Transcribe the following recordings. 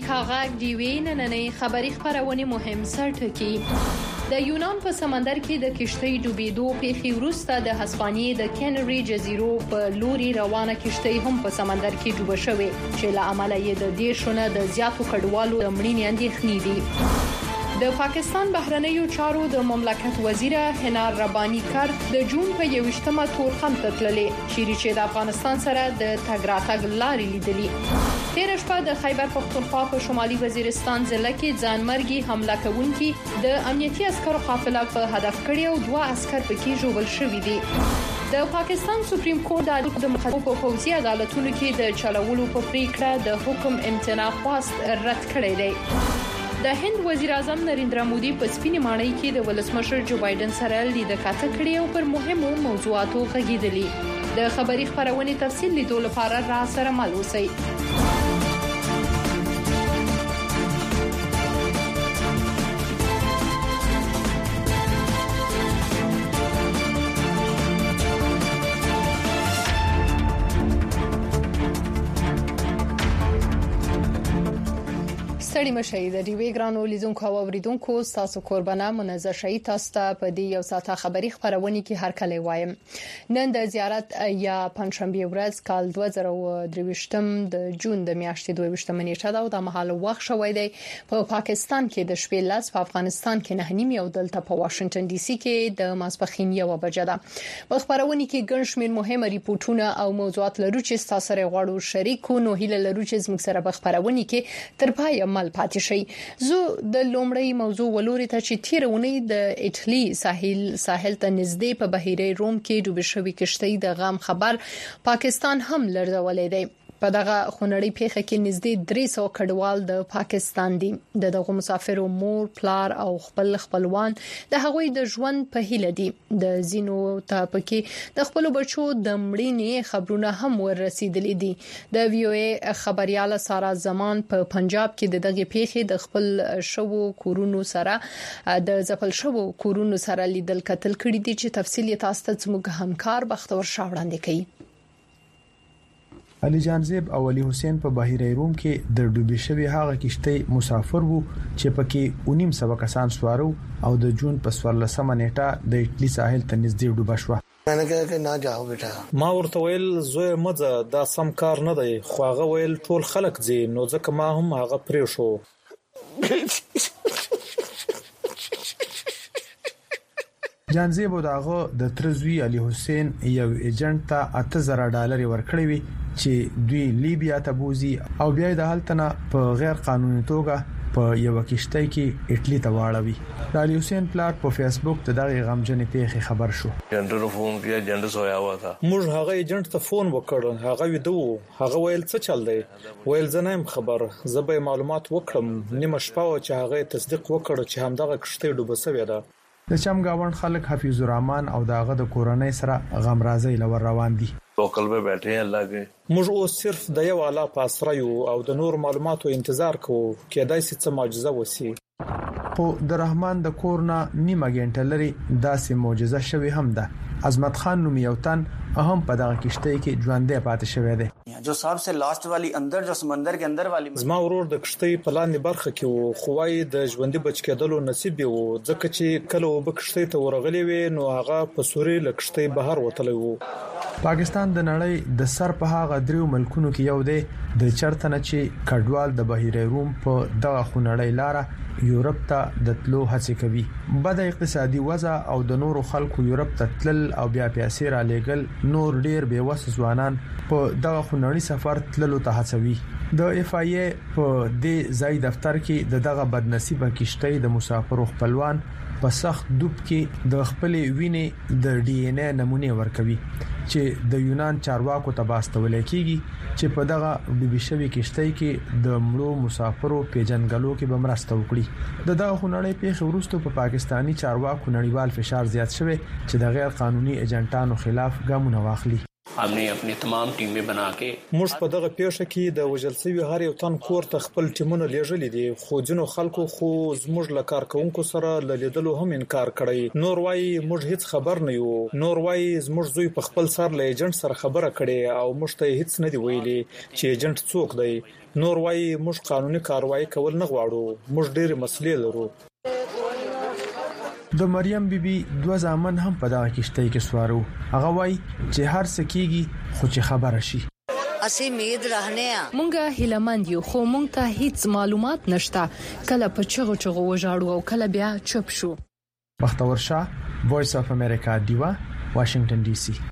امریکا غږ دی وینننې خبری خبرونه مهم سرټکی د یونان په سمندر کې د کشتۍ ډوبېدو پیښې وروسته د هسپانیې د کینری جزیرو په لوري روانه کشتۍ هم په سمندر کې ډوب شوې چې له امله یې د دیشونه د زیاتو کډوالو د مړینې اندېښنې دي. د پاکستان بهرنیو چارو د مملکت وزیر حنا ربانی کار د جون په 21مه تورخم ته تللې چې د افغانستان سره د تګ راتګ لارې لیدلې. تیر شپه د خیبر پختونخوا په شمالي وزیرستان ضلع کې ځانمرګي حمله کوونکي د امنیتي عسکرو قافله په هدف کړی او 2 عسكر پکې ژوبل شوي دي. د پاکستان سپریم کورټ د مخالفو پوځي عدالتونو کې د چلولو په پریکړه د حکم امتناع خواست رد کړی دی. د هند وزیر اعظم نریندرا مودي په سپینې ماڼۍ کې د ولسمشر جو بایدن سره لیدکاته کړې او پر مهمو موضوعاتو غږیدلې. د خبری خبرونه تفصیل لیدو لپاره را سره مل اوسئ. ستړي مشي د ډیوی ګرانو لیدونکو او اوریدونکو تاسو قربانه منزه شي تاسو ته په دې یو ساعته خبری خبرونه کې هر کله وایم. نن د زیارت یا پنځشنبه ورځ کال 2023 د جون د میاشتې 22 نیټه دا د مهال وخت شوې دی په پاکستان کې د شپې لاس په افغانستان کې 9:30 او دلته په واشنگټن ډي سي کې د ماسپخین 1 بجه ده. په خبرونه کې ګڼ شمېر مهمه ریپورتونه او موضوعات لرو چې تاسو سره غواړو شریکو نو هیله لرو چې زموږ سره په خبرونه کې تر پایه پاتې شي. زه د لومړی موضوع ولوري ته چې تیرونی د ایټالي ساحل ته نږدې په بحیره روم کې ډوب شوې کشتۍ د غم خبر پاکستان هم لړزولې دی. په دغه خونړۍ پیښه کې نږدې 300 کډوال د پاکستان دي. دغه مسافرو مور، پلار او خپلوان د هغوی د ژوند په هیله دي. د زینو ته پکې د خپل بچو د مړینې خبرونه هم ورسېدلې دي. د وی او ای خبرياله سارا زمان په پنجاب کې دغه پیښې د خپل شوو کورونو سره لیدل کتل کړي دي چې تفصیل یې تاسو ته زموږ همکار بختور شاه وړاندې کوي. علي جانزیب او علي حسین په بحیره روم کې د ډوبې شوی هغه کشتۍ مسافر وو چې پکې 1900 کسان سوارو او د جون په 14مه نیټه د ایټالي ساحل ته نږدې ډوبه شو. مانه کې نه جاو بیٹا ما ورته ویل زوی مزه دا سم کار نه دی خو هغه ویل ټول خلک زی نو ځکه ما هم هغه پرې شو. جانزیب داغه د ترزوی علي حسین یو ایجنټ ته $8000 ورکړی وی چې دوی لیبیا ته بوزي او بیا د حالتنه په غیر قانوني توګه په یو کشتۍ کې ایټلی ته واړوي. علي حسین پلار په فیسبوک ته دغه غمجنې پیښه خبر شو. جنډر فون کیا جنډر سویا ہوا تھا. موږ هغه ایجنټ ته فون وکړ هغه ویدو هغه ویل څه چل دی ویل زنه خبر زبې معلومات وکړم نیمه شپه چې هغه تصدیق وکړ چې همدغه کشتۍ ډوبه شوې ده. د چمګاوند خلک حفیظ الرحمن او داغه د کورنۍ سره غمرازي لور روان دي. لوکل به بیٹھے ہیں الله کې موږ اوس صرف د یو اعلی پاسریو او د نور معلوماتو انتظار کوو کېدای شي څه معجزه وسی. خو د رحمان د کورنا نیمه غنټه لري داسې معجزه شوی هم ده. عظمت خان نوم یو تن اهم په دغه کشتۍ کې ژوندې پاتې شوی دی. جو صاحب سے لاسٹ والی اندر جو سمندر کې اندر والی زما ورور د کشتۍ په لاندې برخه کې وو خو وايي د ژوندې بچ کېدلو نصیب وو ځکه چې کله وب کشتۍ ته ورغلی وي نو هغه په سوري لکشتۍ بهر وتلی وو. پاکستان د نړۍ د سر په هغه دریو ملکونو کې یو دی د چرتنه چې کډوال د بحیره روم په دغه خونړۍ لار یورپ ته د تلو هڅه کوي. بد اقتصادي وضع او د نورو خلکو یورپ ته تلل او بیا پیسې را لېګل نور ډیر بیوس ځوانان په دغه خونړۍ سفر تللو ته هڅوي. د اف ای ای په دې ځای دفتر کې دغه بدنصیبه کشتۍ د مسافرو خپلوان په سخت دوب کې د خپل وینې د ډي ان اے نمونه ورکوي چې د یونان چارواکو ته باستول کېږي چې په دغه ډوبې شوی کشتۍ کې د مړو مسافرو پیژنګلو کې به مرسته وکړي. دغه خونړۍ پیښه وروسته په پاکستانی چارواکو نړیوال فشار زیات شوی چې د غیر قانوني ایجنټانو خلاف ګامونه واخلي. हमने अपनी तमाम टीमें बना के موږ په دغه پیښه کې د وژل شوی هر یو تن کور ته خپل ټیمونه لیږلي دي خو ځینو خلکو خو زموږ له کارکونکو سره لیدلو هم انکار کړی نور وايي موږ هیڅ خبر نه یو نور وايي زموږ زوی په خپل سر له ایجنټ سره خبره کړې او موږ ته هیڅ نه دی ویلي چې ایجنټ څوک دی نور وايي موږ قانوني کاروایی کول نه غواړو موږ ډېر مسلې لرو د مریم بیبي دوه ځامن هم په دغه کشته کې سوارو هغه وای چې هر څه کیږي خو چې خبره شي اسی امید رهنه مونږه هیلمند یو خو مونږ ته هیڅ معلومات نشته کله په چغو وژاړو او کله بیا چپ شو بختور شاه وایس اف امریکا دیوا واشنگټن ډي سي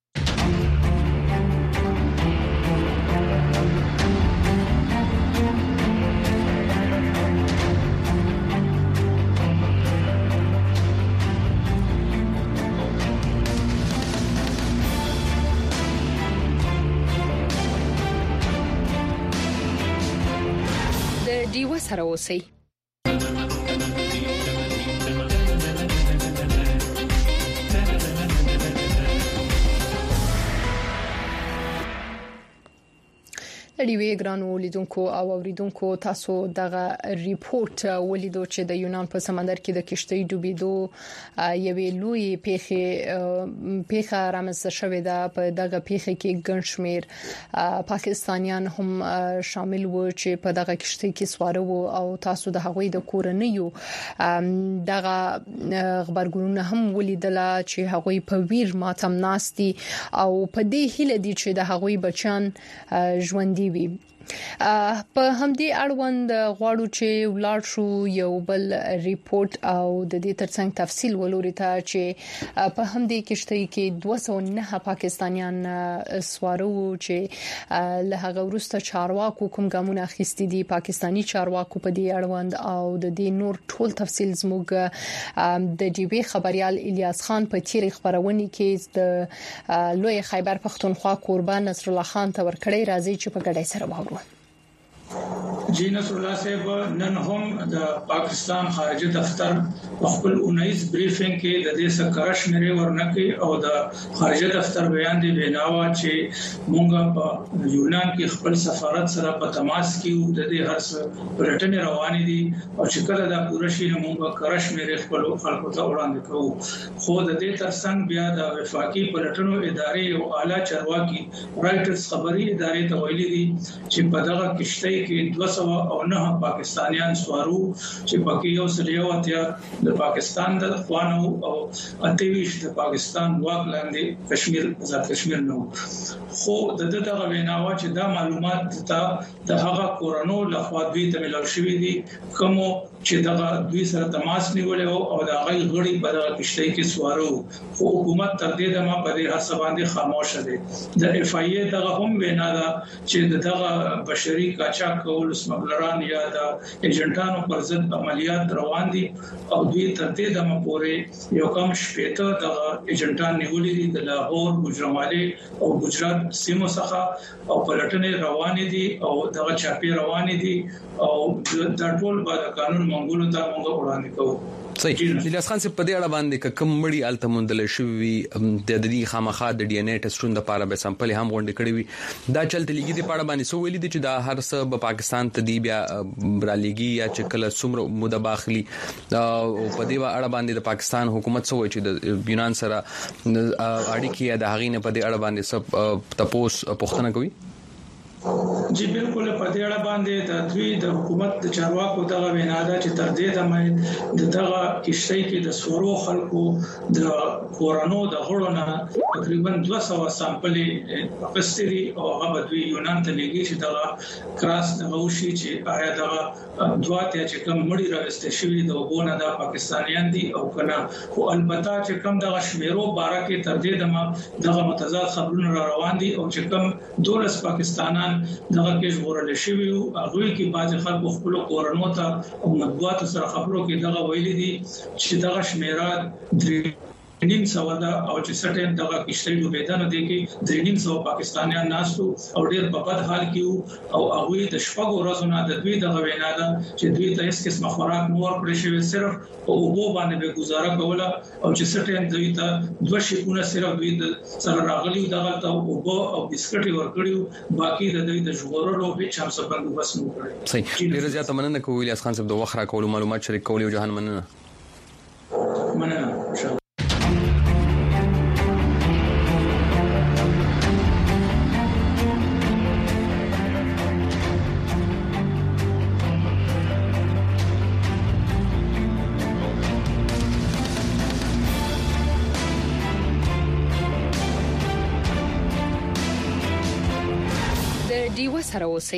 دیوه سره اوسئ لړیوي ګرانو لیدونکو او اوریدونکو تاسو دغه ریپورت ولیدو چې د یونان په سمندر کې د کشتۍ ډوبېدو یوې لوی پیښه رامنځته شوې ده په دغه پیښه کې ګڼ شمېر پاکستانیان هم شامل وو چې په دغه کشتۍ کې سوار وو او تاسو د هغوی د کورنیو دغه خبرګونونه هم ولیدل چې هغوی په ویر ماتم ناستي او په دې هیله دي چې د هغوی بچان ژوندۍ په همدې اړوند غواړو چې ولاړ شو یو بل ریپورت او د دې ترڅنګ تفصیل ولوري ته چې په همدې کشتۍ کې 209 پاکستانیان سوارو چې له هغه وروسته چارواکو کوم ګامونه اخیستي دي پاکستانی چارواکو په دې اړوند او د دې نور ټول تفصیل زموږ د ډي بي خبريال الیاس خان په تیری خبرونه کې د لوی خیبر پختونخوا قربان نصر الله خان ته ورکړی راځي چې په ګډای سره وګورو جی نصر الله صاحب نن هم د پاکستان خارجه دفتر خپل 19 بریفینګ کې د دې سکرش مری ورنکې او د خارجه دفتر بیان دی بناوا چې مونږ په یونان کې خپل سفارت سره په تماس کې د دې هر پلټنې روانې دي او چې کله دا پوره شي مونږ کرش مری خپل خلکو ته وړاندې کوو خو د دې ترڅنګ بیا د وفاقي پلټنو ادارې او اعلی چارواکي رائټرز خبري ادارې ته ویلي دي چې په دغه کشتۍ کې 209 پاکستانیان سوارو چې پکې یو سلیواتیا د پاکستان د خوانو او 28 د پاکستان واک لاندې کشمیر آزاد کشمیر نو خو د دغه ویناوه چې دا معلومات ته د هغه کورونو لخوا دوی ته ملل شوې دي کوم چې دغه دوی سره تماس نیولې او د هغه غړي په دغه کشتۍ کې سوارو خو حکومت تر دې دمه په دې هڅه باندې خاموش ده د اف ای ای دغه هم وینا ده چې دغه بشري قاچاق کول سمګلران یا د ایجنټانو پر ضد عملیات روان دي او دوی تر دې دمه پورې یو کم شپېته د ایجنټان نیولې دي د لاهور ګجرمالي او ګجرات سیمو څخه او پلټنې روانې دي او دغه چاپی روانې دي او د ټول بعد قانون منګولو ته موږ وړاندې کوو صحیح الیاس خان په دې اړه باندې کوم مړی التمندل شوی د دې خامخا د ډي ان اي ټیسټونو لپاره به سمپل هم غونډه کړې وي دا چلته لګي د پاړه باندې سو ویلي دي چې دا هر څه په پاکستان ته دی بیا برالېږي یا چې کله څومره موده باخلي او په دې اړه باندې د پاکستان حکومت سو چې د یونان سره اړیکې د هغې نه په دې اړه باندې سب تاسو پوښتنه کوي جی بالکل په دې اړه باندې د دوی د حکومت د چارواکو دغه وینا ده چې تر دې دمه دغه کشتۍ کې د سورو خلکو د کورونو د غړونو تقریبا 200 سامپلې اخیستري او هغه دوی یونان ته لګي چې دغه کراس دغه وشي چې آیا دغه دواته چې کوم مړی راوستل شوی د وګونه د پاکستانیان دي او کنه خو البته چې کوم دغه شمیرو باره کې تر دې دمه دغه متضاد خبرونه را روان دي او چې کوم 12 پاکستانیان دغه کې ژغورل شوی او هغه کې بعض خلکو خپل کورونو ته او مطبوعات سره خبرو کې دغه ویلي دي چې دغه شمیره نیم سو دا او چې سټین دغه کشته ډوبېدنه دي کې درې نیم سو پاکستانیان ناسو او ډېر په بد حال کې او هغه د شپږ ورځې نه د دوی دغه وینا ده چې دوی ته هیڅ قسمه خوراک نور کړی شوی صرف او وګو باندې به گزاره کوله او چې سټین دوی ته دوه شیونه صرف دوی د سره راغلي دغه ته وګو او بسکټي ورکړیو باقي د دوی د ژغورلو هیڅ هم څه بندوبست نه کړی. صحیح ډیر زیاته مننه کوم الیاس خان صاحب د وخت راکولو معلومات شریک کولو جهان مننه دیو سره اوسئ.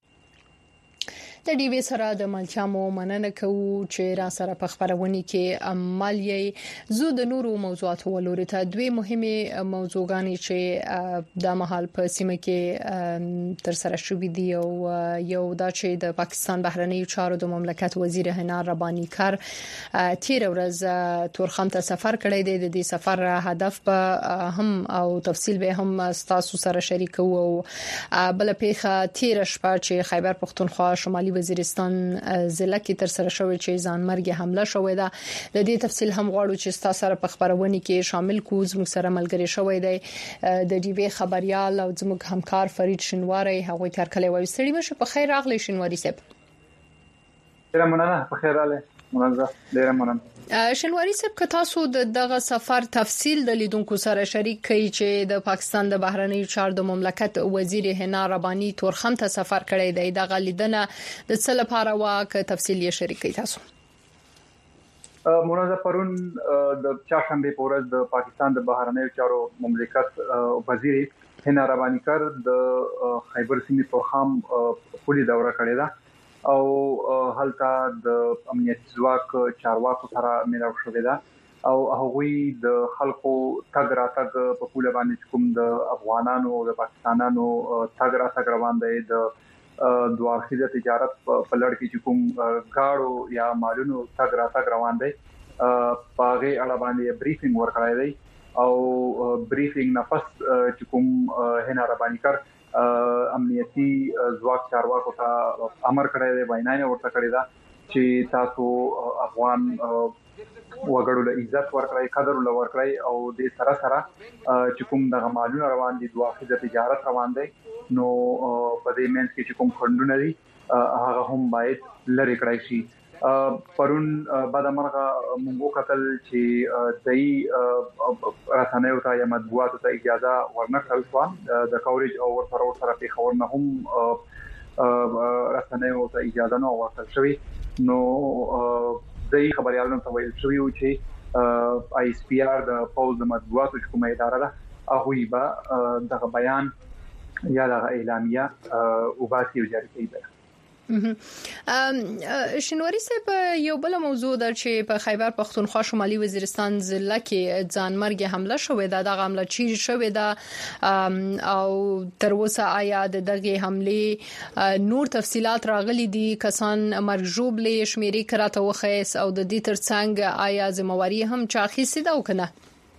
د ډیوی سره د ملچامو مننه کوو چې را سره په خبرونه کې عملیه زو د نورو موضوعاتو ولوري ته دوی مهمه موضوعګانی چې د محل په سیمه کې تر سره شوې دي او یو دا چې د پاکستان بهرنی چارو د مملکت وزیر هنا ربانی کار تیر ورځ تورخم ته سفر کړی دی. د دې سفر هدف به هم او تفصیل به هم تاسو سره شریکو او بل پیخه تیر شپه چې خیبر پختونخوا شمالي وزیرستان ضلع کې تر سره شوې چې ځانمرګي حمله شوې ده. د دې تفصیل هم غواړو چې تاسو سره په خبرونه کې شامل کوز موږ سره ملګری شوې دی د ډیوی خبريال او زموږ همکار فرید شنواری هغه کار کړی وای. سړي مشه په خیر راغلی شنواری صاحب. ډیره مننه په خیر راغلی مننه ډیره مننه. شنواری صاحب که تاسو دغه سفر تفصیل د لیدونکو سره شریک کړئ چې د پاکستان د بهرنی چارو د مملکت وزیر هنا ربانی تورخم ته سفر کړی دی دغه لیدنه د څه لپاره واکه تفصیل یې شریک کړئ تاسو. منازه پرون د چاشنبه پورز د پاکستان د بهرنی چارو مملکت وزیر هنا ربانی کار د خیبر سیمې تورخم پولی دوره کړې ده او هلته د امنیتي ځواک چارواکو سره ملاو شوې ده او هغوی د خلکو تګ راتګ په پوله باندې کوم د افغانانو او د پاکستانانو تګ راتګ روان دی د دوارخیزه تجارت په لړ کې کوم گاړو یا مالونو تګ راتګ روان دی پاغه اړه باندې بریفینګ ورکړای دی او بریفینګ نه پس چې کوم هنا ربانی کار امنیتي ځواک چارواکو ته امر کړی دی ویناینه ورته کړی دا چې تاسو افغان وګړو له عزت ورکړی قدر له ورکړی او د سره سره چې کوم د غمالونو روان دي دوه د تجارت روان دي نو په دې منځ کې چې کوم خندونه دي هغه هم باید لری کړی شي. پرون بعد مرغه مونږ قتل چې دای رسنیو ته یا مطبوعاتو ته اجازه ورنکړل شو د کوریج او ورسره په خبر نه هم رسنیو ته اجازه نه ورکړل شوې نو دای خبريالانو ته ویل شوی چې آی اس پی آر د پوز د مطبوعاتو کومه اداره ده هغه به دغه بیان یا دغه اعلامیه او باسي جاری کوي. شنواری صاحب یو بل موضوع در چې په خیبر پختونخوا شمالي وزیرستان ضلع کې ځانمرګي حمله شوې ده دغه حمله چیرې شوې ده او تر اوسه آیا دغه حمله نور تفصيلات راغلي دي کسان مرګ جوړلې شمیرې کراته وخیس او د دې ترڅنګ آیا ذمہواری هم چاخیسي ده او کنه.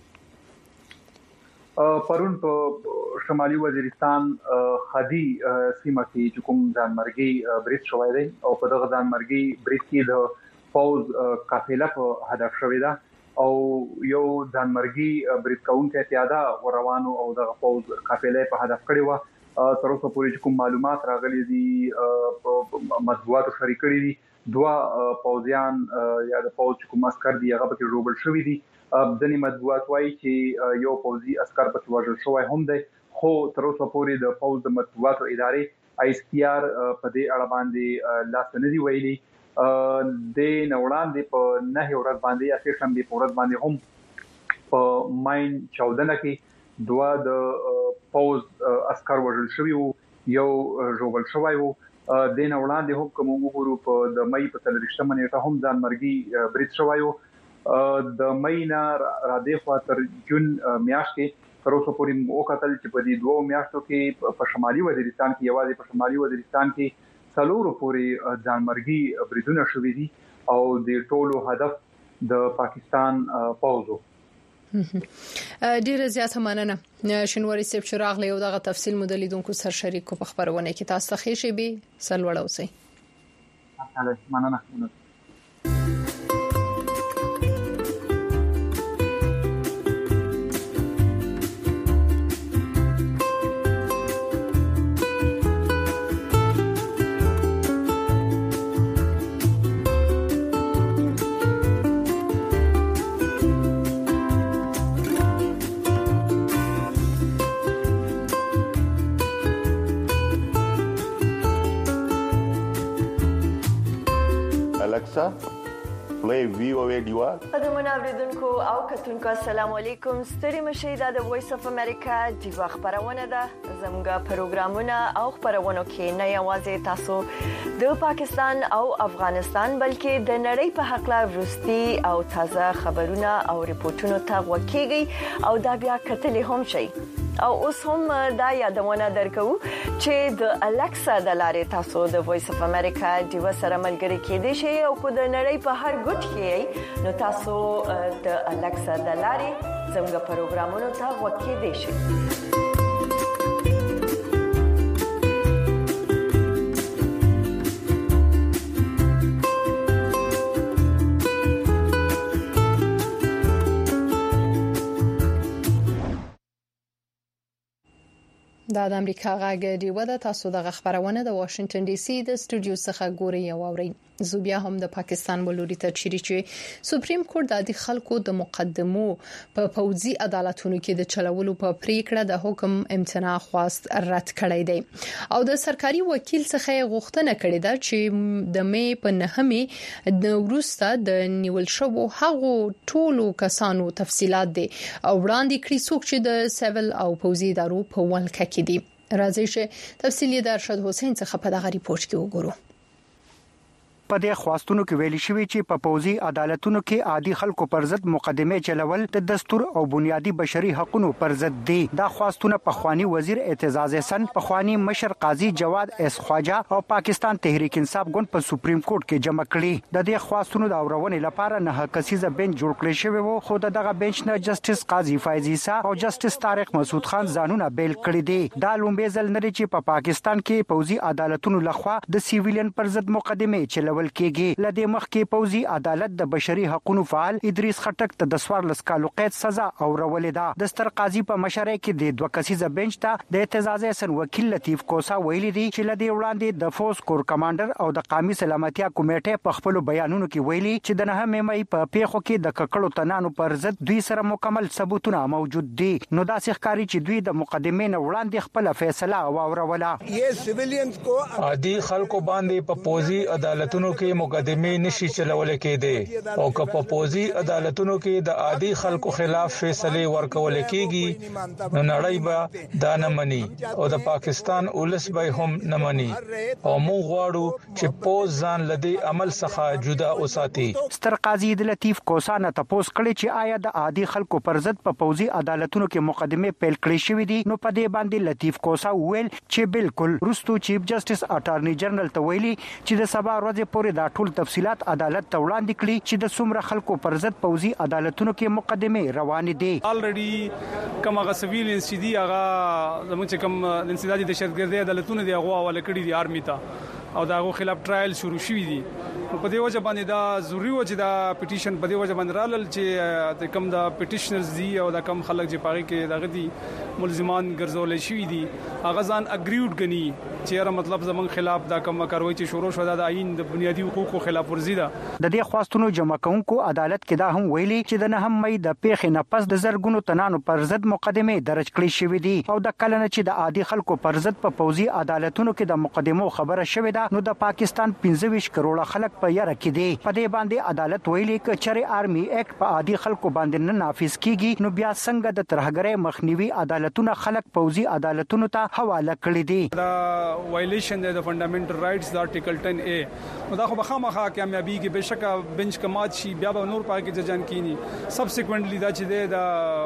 پرون په شمالي وزیرستان خدي سیمه کې کوم ځانمرګي بریټ شوی دی او په دغه ځانمرګي بریټ کې د فوز قافله په هدف شوی ده او یو ځانمرګي بریټ کاونټ ته یاده روانو او د فوز قافله په هدف کړی و تر اوسه پورې کوم معلومات راغلي دي مطبوعاتو شریکړي دي دوه پوزیان یا د فوز کوم عسكر دي هغه په روبل شوی دي ځنې مطبوعات وایي چې یو پوزي عسكر په وژل شوی هم دی خو تر اوسه پورې د فوز د مطبوعاتو ادارې آی اس پی آر په دې اړه باندې لاس نه دی ویلي د نوړان دی په نه ورځ باندې یا سیشن دی په ورځ باندې هم په ماین 14 کې دوه د فوز عسكر وژل شوی یو جوړل شوی وو د نوړان دی هم کوم وګورو په د مې په 30 منېټه هم ځانمرګي بریټ شوی وو د مې نه را دې خوا تر جون میاشت کې تر اوسه پورې مو قتل چې په دې دوه میاشتو کې په شمالي وزیرستان کې یوازې په شمالي وزیرستان کې څلورو پورې ځانمرګي بریدونه شوې دي او د ټولو هدف د پاکستان فوجو. ډیره زیاته مننه شنواری سیب چراغ له یو دغه تفصیل مدلیدونکو سر شریکو په خبرونه کې تاسو ته خېشي به سلوړ اوسئ. مننه. Alexa, play VOA Dual. قدمونه اوریدونکو او کتونکو السلام علیکم. ستړي مشه د وایس اف امریکا د خبرونه ده. زموږه پروګرامونه او خبرونه کې نه یوازې تاسو د پاکستان او افغانستان بلکې د نړۍ په حق لا ورستي او تازه خبرونه او ریپورتونه ته وکیږي او دا بیا کتلې هم شي. او اوس هم دا یادونه درکو چې د الکسا د لارې تاسو د وایس اف امریکا د وسره ملګری کېدئ شئ او کو د نړۍ په هر ګوټ کې نو تاسو د الکسا د لارې زموږ پروګرامونو ته وکیدئ شئ. د امریکا غږ دی ودا تاسو د خبرونه د واشنگټن ډي سي د سټوډیو څخه ګوري او اوري. زوبیا هم د پاکستان ولوري ته چیرې چې سپریم کورټ د خلکو د مقدمو په پوځي عدالتونو کې د چلولو په پریکړه د حکم امتناع خواست رد کړی دی او د سرکاري وکیل څخه غوښتنه کړې ده چې د مې په نهمه د وروسته د نیول شوو هغو ټولو کسانو تفصيلات دي او وړاندې کړي څوک چې د سیول او پوځي ادارو په ولکه کې دي. راځي چې تفصیلی د ارشد حسین څخه په دغه ریپورت کې وګورو. په دې خواستونو کې ویل شوی چې په پوځي عدالتونو کې عادي خلکو پر ضد مقدمه چلول د دستور او بنیادی بشري حقوقو پر ضد دي. دا خواستونه په خواني وزیر اعتزاز حسن، په خواني مشر قاضي جواد اس خواجه او پاکستان تحریک انصاف ګوند په سپریم کورټ کې جمع کړي. د دې خواستونو د اورونې لپاره نه کسیزه بنچ جوړ کړی شوی وو، خو دغه بنچ نه جسټس قاضي فایز عیسی او جسټس طارق مسعود خان ځانونه بیل کړی دي. دا لومبه ځل نه چې په پاکستان کې پوځي عدالتونو لخوا د سیویلین پر ضد مقدمه چلول کېږي. لدې مخ کې پوځي عدالت د بشري حقوقو فعال ادریس خټک ته د 14 کالو قید سزا اورولې ده. د ستر قاضي په مشرۍ کې د دوه کسیزه بنچ ته د اعتزاز حسن وکیل لطیف کوسا ویلي دي چې لدې وړاندې د فورس کور کمانډر او د قومي سلامتیا کمیټې په خپل بیانونو کې ویلي چې د 9 مې په پیښو کې د ککړو تنانو پر ضد دوی سره مکمل ثبوتونه موجود دي. نو دا ښکاري چې دوی د مقدمې نه وړاندې خپل فیصله واوروله. یې سیویلینز کو عادي خلکو باندې په پوځي عدالتونو کې مقدمه نشي چلول کېده او که په پوځي عدالتونو کې د عادي خلکو خلاف فیصله ورکول کېږي نو نړۍ به دا نه مني او د پاکستان ولس به هم نه مني او موږ غواړو چې پوز ځان لدی عمل څخه جدا وساتي. ستر قاضي د لطیف کوسا نه تاسو کړي چې آیا د عادي خلکو پر ضد په پوځي عدالتونو کې مقدمه پیل کړې شوې دي. نو په دې باندې لطیف کوسا ویل چې بالکل رستو چیف جسټس اټارنی جنرال ته ویلي چې د سبا ورځې پورې دا ټول تفصيلات عدالت ته وړاندې کړي چې د څومره خلکو پر ضد پوځي عدالتونو کې مقدمه روانې دي. الریډي کوم هغه سیویل انسیدي هغه زموږ چې کوم انسدادي دهشتګردي عدالتونه دی هغه حواله کړي دي آرمي ته او داغه خلاف ټرایل شروع شوی دي. په دې وجه باندې دا ضروری و چې دا پټیشن په دې وجه باندې رالل چې د کم دا پټیشنرز دي او دا کم خلک چې پاره کې دغه دي ملزمان ګرځول شوی دي هغه ځان اګریوډ غني چې را مطلب زمون خلاف دا کم کاروي چې شروع شو د آئین د بنیادی حقوقو خلاف ورزي ده. د دې خواستونو جمع کونکو عدالت کې دا هم ویلي چې د 9 مې د پیښې نه پس د زرګونو تنانو پر ضد مقدمه درج کړې شوې دي او د کلنه چې د عادي خلکو پر ضد په پوځي عدالتونو کې د مقدمو خبره شوې ده نو د پاکستان 25 کروڑه خلک په یاره کې دي. په دې باندې عدالت ویلي چې چېرې آرمي اکټ په عادي خلکو باندې نه نافذ کیږي نو بیا څنګه د ترهګرۍ مخنیوي عدالتونه خلک پوځي عدالتونو ته حواله کړی دي. دا وایلیشن د فندامنټل رائټس د ارټیکل 10A نو دا خو بخامخه کامیابی کې بشکه بنچ کمات شي بیا به نور پاکي ججان کینی سبسیکوئنټلی دا چې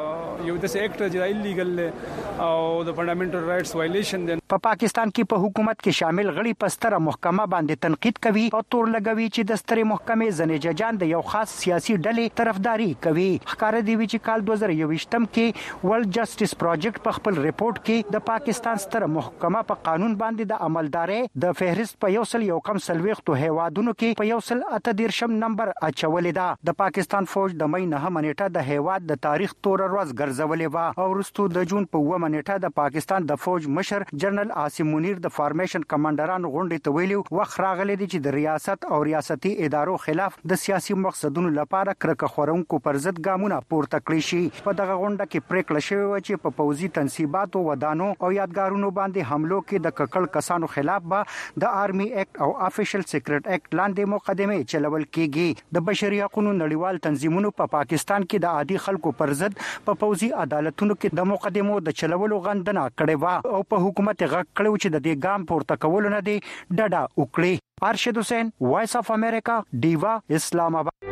د یو د اکټ چې ایلیګل او د فندامنټل رائټس وایلیشن د په پاکستان کې په حکومت کې شامل غړي پستره محکمه باندې تنقید کوي او تور لګوي چې د سترې محکمې ځنې ججان د یو خاص سیاسي ډلې طرفداري کوي. ښکار دی چې کال 2021 کې ورلد جسټس پروجیکټ په خپل ریپورت کې د پاکستان ستر محکمه په قانون باندې د عملدارۍ د فهرست په 1.1 هیوادونو کې په 138 نمبر اچولې ده. د پاکستان فوج د مې 9 منېټه د هیواد د تاریخ تور ورځ ګرځولې و او وروسته د جون په 9 منېټه د پاکستان د فوج مشر جنرال عاصم منیر د فارمیشن کمانډرانو غونډې ته ویلو وخت راغلی دی چې د ریاست او ریاستي ادارو خلاف د سیاسي مقصدونو لپاره کرکه خورونکو پر ضد ګامونه پورته کړی شي. په دغه غونډه کې پریکړه شوې و چې په پوځي تنصیباتو ودانو او یادګارونو باندې حملو کې د ککړ کسانو خلاف به د آرمي اکټ او افیشل سیکریټ اکټ لاندې مقدمه چلول کیږي. د بشري حقوقو نړیوال تنظیمونو په پاکستان کې د عادي خلکو پر ضد په پوځي عدالتونو کې د مقدمو د چلولو غندنه کړې و او په حکومت غږ کړو چې د دې ګام پورته کول نه دی ډډه وکړي. ارشد حسین، وایس اف امریکا، ډیوا، اسلام آباد.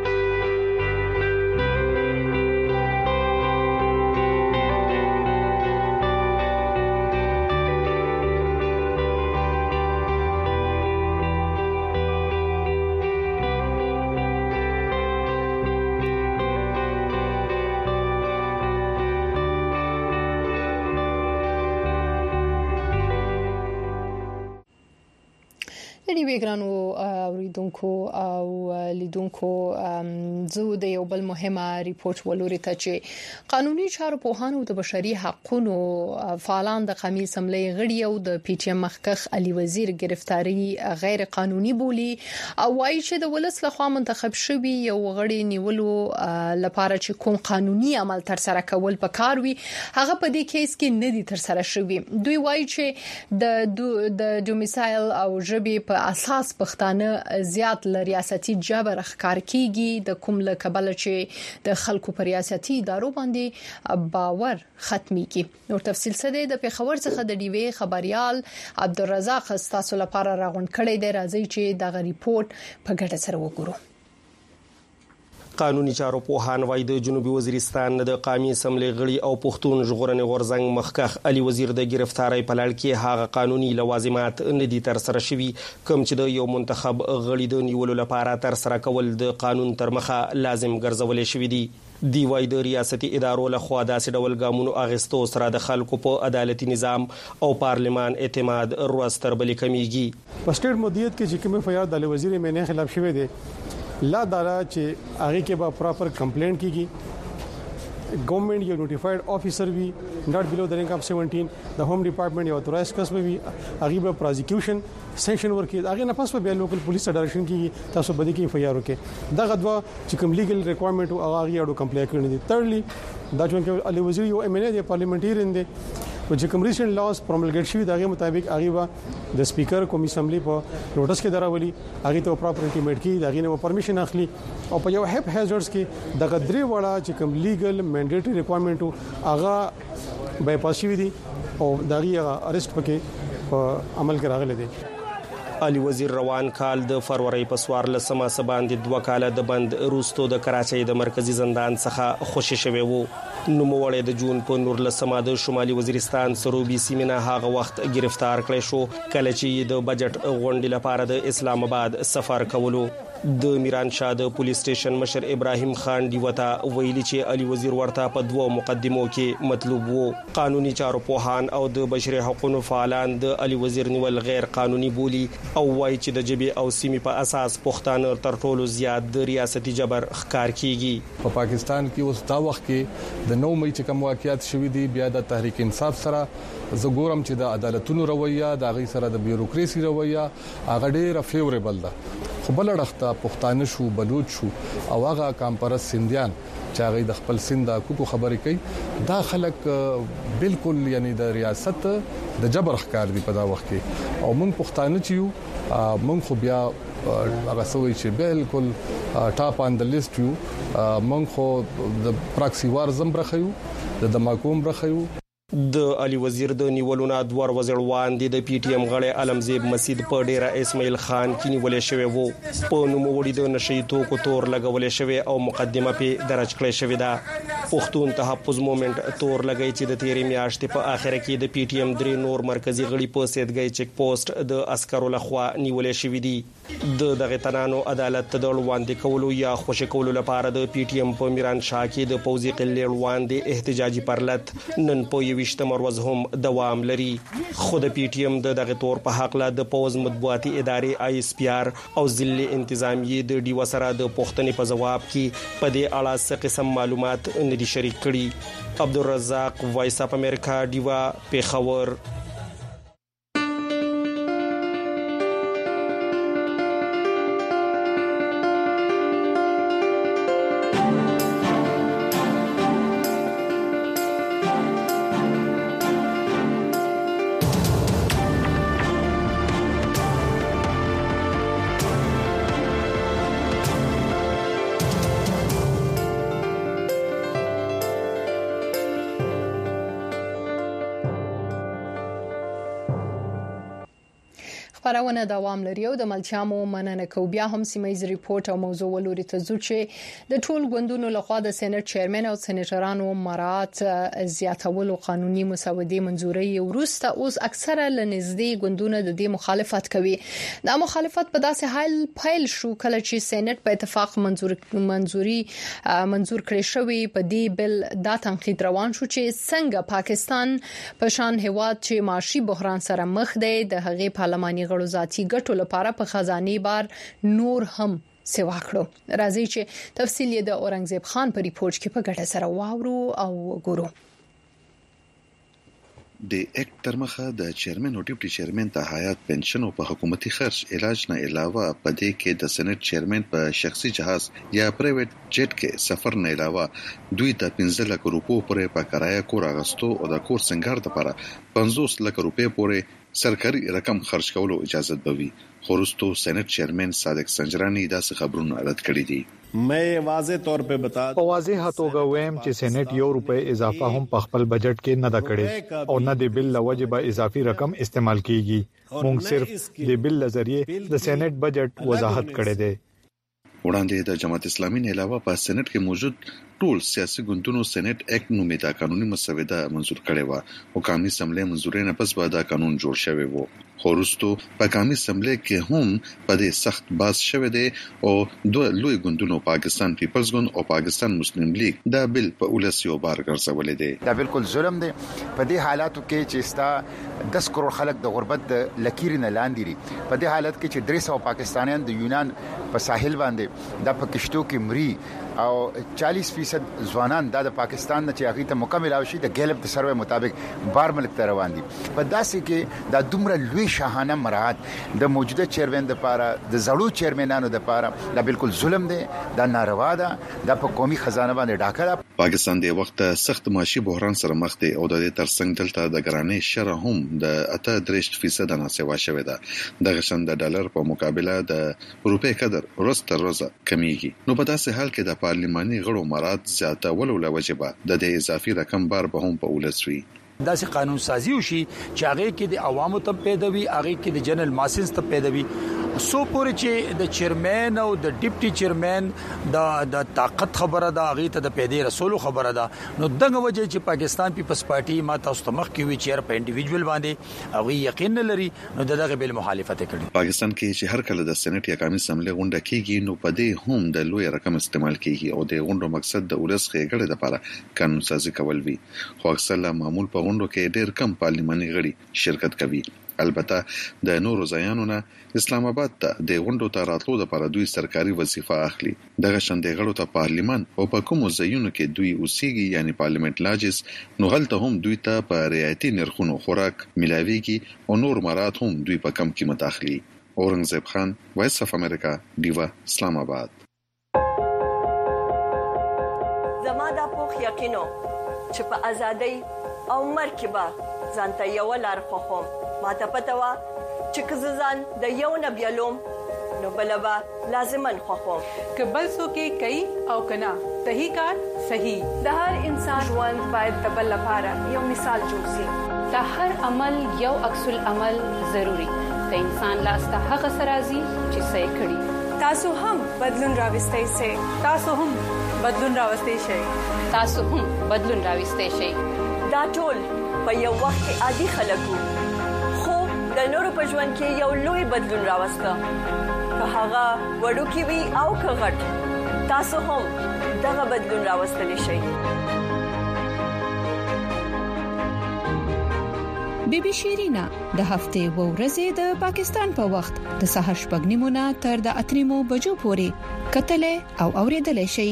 ویګرانو اوریدونکو او لیدونکو زه د یو بل مهمه ریپورت ولوري ته چې قانوني چارو پوهانو د بشري حقوقو فعالان د قومي اسمبلی غړي او د پی ټی ایم مخکخ علي وزیر گرفتاری غیر قانوني بولی او وايي چې د ولس لخوا منتخب شوی یو غړي نیولو لپاره چې کوم قانوني عمل تر سره کول پکار وي هغه په دې کیس کې نه دي تر سره شوی. دوی وايي چې د ډومیسایل او ژبې په اساس پښتانه زیات لریاستي جبر ښکار کیږي د کوم له کبل چې د خلکو پر ریاستي ادارو باندې باور ختميږي. نور تفصيل څه د پیښور څخه د ډیوی خبريال عبدالرزاق تاسو لپاره راغون کړی دی. راځي چې د ریپورت په ګډه سره وګورو. قانوني چارو پوهان وایي د جنوبي وزیرستان د قومي اسمبلی غړي او پښتون ژغورنې غورځنګ مخکخ علي وزیر د گرفتاری په لړ کې هغه قانوني لوازمات نه دي تر سره شوي کوم چې د یو منتخب غړي د نیولو لپاره تر سره کول د قانون تر مخه لازم ګرځولې شوی دي. دی وای د ریاستي ادارو له خوا داسې ډول ګامونو اغستو سره د خلکو په عدالتي نظام او پارلمان اعتماد روستر بل کمیږي. په سټیټ مدیریت کې چې کوم فیاض د وزیر مې خلاف شوی دی لا دارا چې هغه کې به پراپر کمپلینټ کیږي. ګورنمنت یو نوټیفاید افیسر وی ناٹ بیلو د رینک اف 17 د ہوم ډپارټمنټ یو تورایس کس وی هغه به پروزیکیوشن سیکشن ورکی هغه نه پاس به لوکل پولیس ډایرکشن کیږي تاسو بده کې فایار وکي دا غدوا چې کوم لیګل ریکوایرمنٹ او هغه اړو کمپلی کړی دي. تھرډلی دا چې علي وزیر یو ایم ان ای دی پارلیمنټریان دی او چې کوم ریسنت لاز پروملګیټ شوی دغه مطابق هغه د سپیکر قومي اسمبلی په نوټس کې دراولي هغه ته پراپر انټیمیټ کی دغه نه پرمیشن اخلي او په یو هپ هازارډز کې دغه درې وړه چې کوم لیګل منډیټری ریکوایرمنټ هغه بایپاس شوی دي او دغه اریسټ پکې په عمل کې راغلي دي. علي وزیر روان کال د فروری په 14 باندې 2 کال د بند روستو د کراچۍ د مرکزی زندان څخه خوشی شوی وو. نو موړې د جون په 19 د شمالي وزیرستان سروبي سیمینه هغه وخت گرفتار کړی شو کله چې د بجټ غونډې لپاره د اسلام آباد سفر کولو. د میران شاه د پولیس سټیشن مشر ابراهیم خان دی وتا ویلي چې علي وزیر ورته په 2 مقدمو کې مطلوب وو. قانوني چارو پوهان او د بشري حقوقو فعالان د علي وزیر نیول غیر قانوني بولی او وایي چې د جبهه او سیمې په اساس پښتانه تر ټولو زیات د ریاستي جبر ښکار کیږي. په پاکستان کې اوس دا وخت کې د 9 مې چې کوم واقعیت شوې دي بیا د تحریک انصاف سره زګورم چې د عدالتونو رویه د غي سره د بیوروکراسي رویه هغه ډیره فیوریبل ده. خو بل اړخته پښتانه شو بلوچ شو او هغه کامپرس سندیان چې هغه د خپل سند حقوقو خبرې کوي دا خلک بالکل یعنی د ریاست د جبر ښکار دي په دا وخت کې او موږ پښتانه چې یو موږ خو بیا هغه سوي چې بالکل ټاپ آن د لیست یو موږ خو د پراکسی وار زم برخیو د دماکوم برخیو. د علي وزیر د نیولونه دوار وزیروان دي د پی ټی ایم غړي علمزیب مسجد په ډیره اسماعیل خان کې نیولې شوی وو په نوموړي د نشي توکو تور لګولې شوی او مقدمه په درج کړې شوی ده. پښتون تحفظ موومېنټ تور لګی چې د تیرې میاشتې په اخر کې د پی ټی ایم درې نور مرکزی غړي په سیدګي چک پوسټ د عسکرو لخوا نیولې شوې دي. د دغه تنانو عدالت د وړاندې کولو یا خوشی کولو لپاره د پی ټی ایم په میران شاه کې د پوزي قلې وړاندې احتجاجي پرلط نن په 28 مروز هم دوام لري. خود پی ټی ایم دغه تور په حق لا د پوز مطبوعاتي ادارې آی اس پی آر او ضلع انتظامیه د ډیو سره د پښتنې په جواب کې په دې اړه څه قسم معلومات ندي شریک کړي. عبدالرزاق وایس اپ امریکا ډیوا پیښور. خبرونه دوام لري او د ملتیامو مننه کو. بیا هم سیمایز ریپورت او موضوع ولوري ته ځو چې د ټول غوندونو لخوا د سېنات چیرمن او سېناترانو مرات زیاتولو قانوني مسودې منزوري ورسته اوس اکثره لنږدې غوندونه د دې مخالفت کوي. دا مخالفت په داسې حال پیل شو کله چې سېنات په اتفاق منزور کړی شوی. په دې بل دا تنقید روان شو چې څنګه پاکستان په شان هیواد چې معاشي بحران سره مخ دی د هغې پارلماني غړو ذاتي ګټو لپاره په خزاني بار نور هم سیوا کړو. راځي چې تفصیل یې د اورنګزیب خان په ریپورت کې په ګټه سره واورو او ګورو. د اکټ تر مخه د چیرمن او ډیپټي چیرمن ته حیات پنشن او په حکومتي خرج علاج نه علاوه په دې کې د سېنات چیرمن په شخصي جهاز یا پرایویټ جټ کې سفر نه علاوه دوی ته 15 لک روپو پورې په کرایه کور اغستو او د کور سنگار لپاره 50 لک روپے پورې سرکاري رقم خرج کولو اجازه بوي. خورستو سېنات چیرمن صادق سنجرانی داسې خبرونه رد کړی دي. मैं वाज़े तौर पे बता واضح توګه وایم چې سېنات ₹1 اضافه هم په خپل بجټ کې نه دا کړي او نه د بل لوجب اضافي رقم استعمال کیږي. موږ صرف د بل ذریعہ د سېنات بجټ وضاحت کړی دی. وړاندې د جماعت اسلامي نه علاوه په سېنات کې موجود ټول سیاسي ګوندونو سېنات اکټ نومې دا قانوني مسوده منزور کړې و او قومي اسمبلی منزورې نه پس به دا قانون جوړ شوی وو. خورستو په قومي اسمبلی کې هم په دې سخت باز شوی دی او دوه لوی ګوندونو پاکستان پیپلز ګوند او پاکستان مسلم لیگ دا بل په ولسیو بار ګرځولې دی. دا بالکل ظلم دی په دې حالاتو کې چې ستا 10 کروڑ خلک د غربت لکیر نه لاندې دي. په دې حالت کې چې 300 پاکستانیان د یونان په ساحل باندې د پکشتو کې مري او 40% ځوانان د پاکستان نه چې هغه ته مکمل او شي د ګیلب د سروې مطابق بار ملک ته روان دي. په داسې کې د دومره لوی شاهانه مراد د موجوده چیرمن د لپاره د زړو چیرمنانو د لپاره دا بالکل ظلم دی. دا ناروا ده. د په قومي خزانه باندې ډاکه. پاکستان د وخت سخت معاشي بحران سره مخ دی او د دې ترڅنګ دلته د ګرانۍ شره هم د 83% نه سیوا شوې ده. د غشن د ډالر په مقابله د روپې قدر ورځ تر ورځې کمیږي. نو په داسې حال کې د پارلماني غړو مراد زیاتولو لوجبه د دې اضافي رقم بار به هم په ولسوي. داسې قانون سازي وشي چې هغه کې د عوامو ته پیدوي هغه کې د جنرال ماسنس ته پیدوي سو پورې چې د چیرمن او د ډیپټي چیرمن د طاقت خبره ده هغه ته د پیدې رسولو خبره ده. نو دغه وجه چې پاکستان پیپلز پارټي ما تاسو ته مخ کې وی چیر په انډیویډوال باندې هغه یقین لري نو دغه بل مخالفت کړي. پاکستان کې چې هر کله د سېنات یا قومي اسمبلی غونډه کیږي نو په دې هم د لوی رقم استعمال کیږي او د غونډو مقصد د ولس خېګړې لپاره قانون سازي کول وي. خو اکثره معمول په غونډو کې ډېر کم پارلماني غړي شرکت کوي. البته د نورو ځایانو نه اسلام آباد ته د غونډو ته راتلو لپاره دوی سرکاري وظیفه اخلي. دغه شندې غړو ته پارلیمان او په کومو ځایونو کې دوی اوسېږي یعنی پارلیمنت لاجز نو هلته هم دوی ته په رعایتي نرخونو خوراک ملاويږي او نور مراد هم دوی په کم قیمت اخلي. اورنګزیب خان وایس اف امریکا ډیوا اسلام آباد. زما د پوخ یقینو چې په ازادۍ او مرکبه ځانته یو لار خوخم ما ته پته وا چې کززان د یو نبیلوم نو بلبا لازمن خوخم که بل څوک کوي او کنا صحیح کار صحیح د هر انسان ژوند باید د بل لپاره یو مثال جوړ شي. د هر عمل یو عکس العمل ضروری د انسان لاسته هغه سرازي چې صحیح کړي. تاسو هم بدلون راوستئ سه تاسو هم بدلون راوستي شي تاسو هم بدلون راوستي شي دا ټول په یو وخت کې عادي خلکو خو د نورو په ژوند کې یو لوی بدلون راوسته که هغه وړوکی وي او که غټ تاسو هم دغه بدلون راوستلی شئ بیبي شیرینا د هفته و ورځې د پاکستان په وخت د سهار شپږ نیمونه تر د اتریمو بجو پورې کتل او اوریدل شي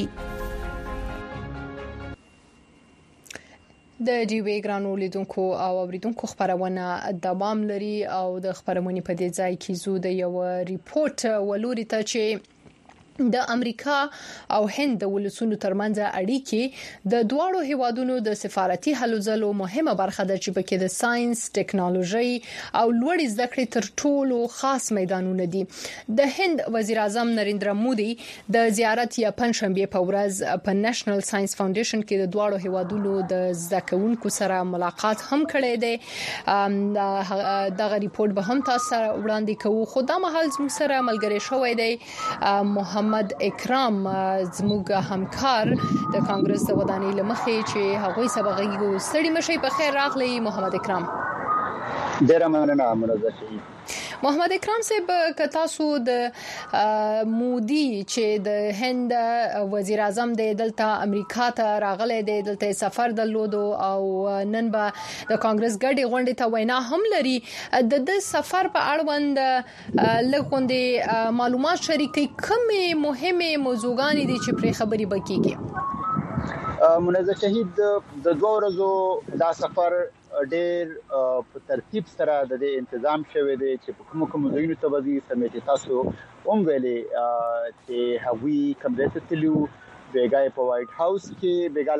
د ډیوی ګرانو لیدونکو او اوریدونکو خبرونه دوام لري او د خبرونه په دې ځای کې زو د یو ریپورت ولوري ته چې د امریکا او هند د ولسونو ترمنځ اړیکې د دوړو هیوادونو د سفارتي هلو ځلو مهمه برخه ده چې پکې د ساينس، ټیکنالوژي او لوړ زده کړې تر ټولو خاص میدانونه دي. د هند وزیر اعظم نریندرا مودي د زیارت یا پنځشنبه په ورځ په نېشنل ساينس فاونډیشن کې د دوړو هیوادونو د زده کوونکو سره ملاقات هم کړی دی. دغه ریپورت به هم تاسو وړاندې کوو. خو دا مهال زموږ سره ملګری شوی دی محمد اکرام زموږ همکار د کانګرس د ودانۍ لمخې چې هغوی سبقېږي. ستړي مشي په خیر راغلی محمد اکرام. ډیره مننه مرزا شي. محمد اکرام صاحب کتاسو د مودي چې د هند وزیر اعظم د دلته امریکا ته راغلی دی، دلته سفر درلودو او نن به د کانګرس ګډي غونډې ته وینا هم لري. د سفر په اړوند لغوندې معلومات شریکي کومه مهمه موضوعګانې دي چې پر خبري بکیږي. منزه شهید د دوه ورځو دا سفر ډېر په ترتیب سره د تنظیم شوی دی چې په کوم ځایونو ته وځي سمېټي تاسو هم ویلي چې هغوی کمرې ته تلو بیګای په وایټ هاوس کې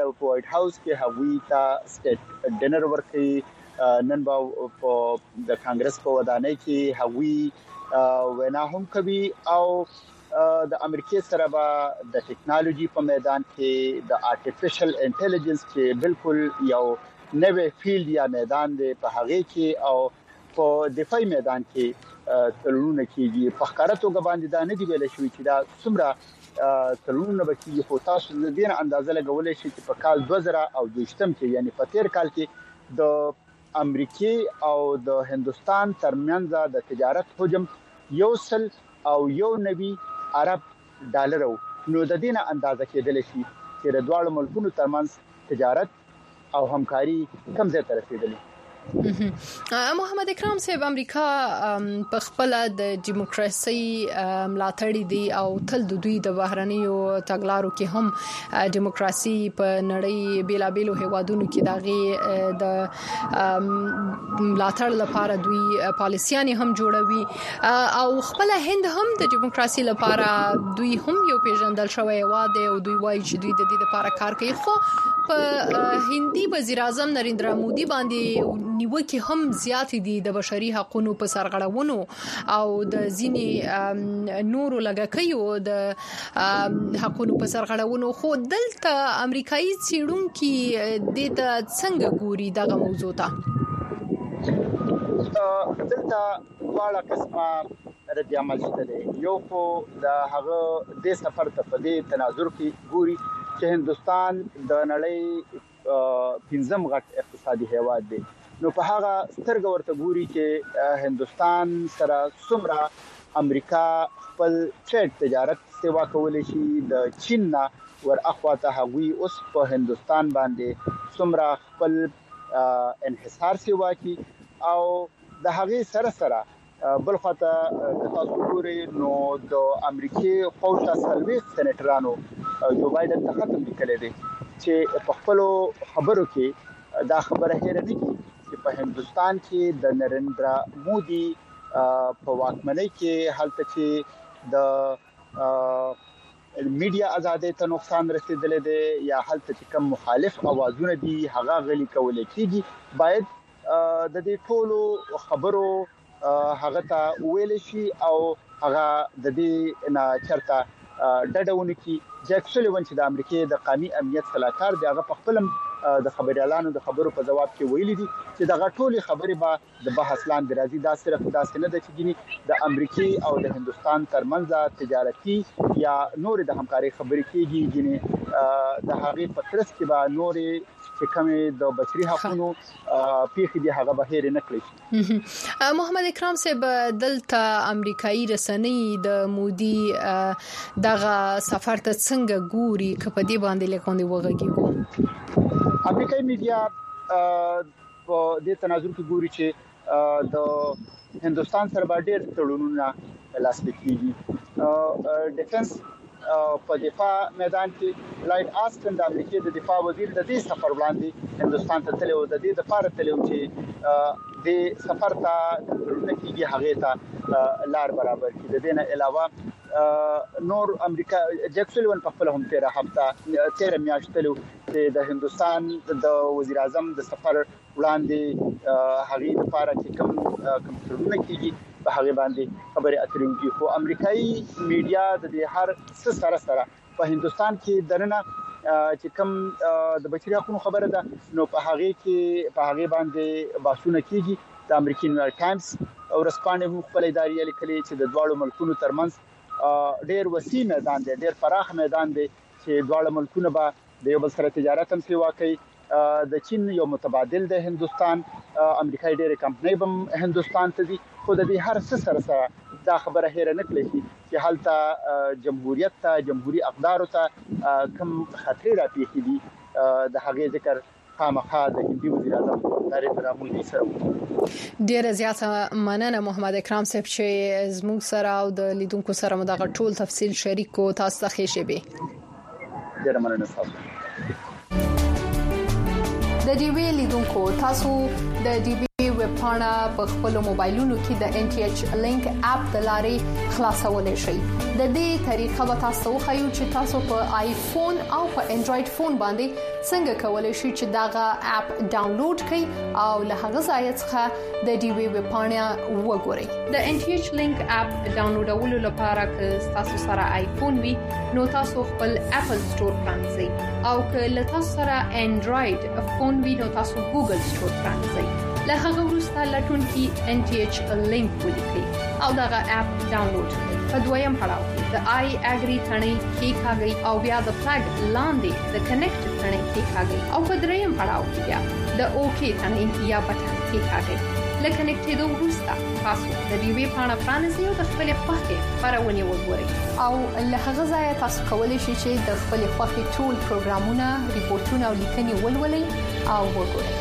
هغوی ته سټیټ ډینر ورکړي. نن به په د کانګرس په ودانۍ کې هغوی وینا هم کوي او د امریکای سره به د ټیکنالوژي په میدان کې د آرټیفیشل انټيليجنس چې بالکل یو نوې فیلډ یا میدان دی په هغه کې او په دفاعي میدان کې تلونه کیږي. په ښکارا توګه باندې دا نه دی ویل شوی چې دا څومره تلونه به کیږي، خو تاسو د دې اندازه لګولې شي چې په کال 2022 کې یعنی په تیر کال کې د امریکای او د هندستان ترمنځ د تجارت حجم 190 ارب ډالر نو د دې اندازه کېدل شي چې د دوه ملکونو ترمنځ تجارت او همکاري کم ځای ته رسیدلې. محمد اکرام صاحب امریکا په خپل د دیموکراسي ملاتړي دي او تل د دوی د بهرنیو تګلارو کې هم دیموکراسي په نړۍ بیلابېلو هیوادونو کې دغه د ملاتړ لپاره دوی پالیسيان هم جوړوي او خپل هند هم د دیموکراسي لپاره دوی هم یو پیژندل شوی واده او دوی وایي چې دوی د دې لپاره کار کوي. خو په هندي وزیر اعظم نریندرا مودي باندې نیوکه هم زیات دي د بشري حقوقو په سرغړونو او د ځینی نورو لګکیو د حقوقو په سرغړونو. خو دلته امریکایي څېړونکو د څنګه ګوري دغه موضوع ته؟ دلته واړه قسمه رد عمل شته دی. یو خو د هغه د سفر ته په دې تناظر کې ګوري چې هندستان د نړۍ 15م غټ اقتصادي هیواد دی. نو په هغه سترګ ورته ګوري چې هندستان سره څومره امریکا خپل ټریډ تجارت سیوا کولای شي. د چین نه ور اخواته هغوی اوس په هندستان باندې څومره خپل انحصار سیوا کوي او د هغه سره بل خاطر تاسو ګورئ نو د امریکای پوسټ سرویس سېنیټرانو جو بایدن ته ختم لیکل دي چې په خپل خبرو کې دا خبره هېره نه کی چې په هندستان کې د نریندرا مودي په واکمنۍ کې حالت چې د میډیا ازادۍ ته نقصان رسیدلی دی یا حالت چې کوم مخالف اوازونه دي هغه غلي کول کېږي. باید د دې ټولو خبرو هغه ته ویل شي او هغه د دې نه چرته ډډهونه کی جک سولیوان چې د امریکای د قومي امنیت صلاحکار دی هغه په خپل د خبريالانو د خبرو په جواب کې ویلي دي چې دغه ټولي خبرې به د بحث لاندې راځي. دا صرف دا سند چې ګینی د امریکای او د هندستان ترمنځ تجارتي یا نور د همکاري خبرې کېږي. ګینی د هغه په ترڅ کې به نور چې کومه د بشري حقوقو پیښې دي هغه به هېر نه کړی. محمد اکرام صاحب دلته امریکایي رسنۍ د مودي دغه سفر ته څنګه ګوري کپه دی باندې لیکوندي وغږیږي؟ امریکایي میډیا په دې تناظر کې ګوري چې د هندستان سره ډېر تړونونه لاسلیک کیږي. ډیفنس په دفاع میدان کې لایټ آستن د امریکای د دفاع وزیر د دې سفر وړاندې هندستان ته تللی او د دې لپاره تللی چې د سفر ته نتیجه هغه ته لار برابر کړي. د دې نه علاوه نور امریکا جکسلون په خپل هم 13 میاشتې تلو چې د هندستان د وزیر اعظم د سفر وړاندې هغه لپاره چې کوم ترونه کیږي په هغه باندې خبري اترې کوي. خو امریکایي میډیا د دې هر څه سره په هندستان کې درنه چې کوم د بشري حقوقو خبره ده نو په هغه باندې بحثونه کیږي. د امریکای نیویارک ټایمز او رسپانې خپل اداري لیکلي چې د دوه ملکونو ترمنځ ډېر وسیع میدان دی، ډېر پراخ میدان دی چې دوه ملکونه به د یو بل سره تجارت هم سیوا کوي. د چین یو متبادل د هندستان امریکای ډېر کمپنۍ به هندستان ته دي. خو د دې هر څه سره دا خبره هېره نه کړې چې حالته جمهوریت ته جمهوریت اقدار ته کم خطر راپېښې دي. د هغه ذکر خامخا د هندي وزیر اعظم نریندرا مودي سره. ډیر زیاته مننه محمد اکرام صاحب چې زموږ سره او د لیدونکو سره مدغه ټول تفصیل شریک کو. تاسو ته ښه شي به. ډیر مننه تاسو. د ډي وی لیدونکو تاسو د ډي وی ویب پاڼه په خپل موبایلونو کې د ان ټي ایچ لینک اپ د لارې خلاصولای شئ. د دې طریقه به تاسو خو چې تاسو په آیفون او په انډراید فون باندې څنګه کولای شئ چې داغه اپ ډاونلوډ کړئ او له هغه ځای څخه د ډي وی ویب پاڼه وګورئ. د ان ټي ایچ لینک اپ ډاونلوډولو لپاره که تاسو سره آیفون وي نو تاسو خپل اپل سٹور پرانځئ او که له تاسو سره انډراید فون وي نو تاسو ګوګل سٹور پرانځئ. له هغه وروسته لټون کې ان ټي ایچ لینک ولیکئ او دغه اپ ډاونلوډ کړئ. په دویم پړاو کې د آی اګری ثنې کې کاږي او بیا د فلګ لاندې د کنیکټ ثنې کې کاږي او په دریم پړاو کې بیا د اوکی ثنې یا بټن کې کاږي. لکه کنیکټېدو وروسته تاسو د ډي وی پاڼه پرانیزئ او د خپل خوښې خبرونه وګورئ او له هغه ځای تاسو کولی شئ چې د خپل خوښې ټول پروګرامونه، ریپورتونه او لیکنې ولولئ او وګورئ.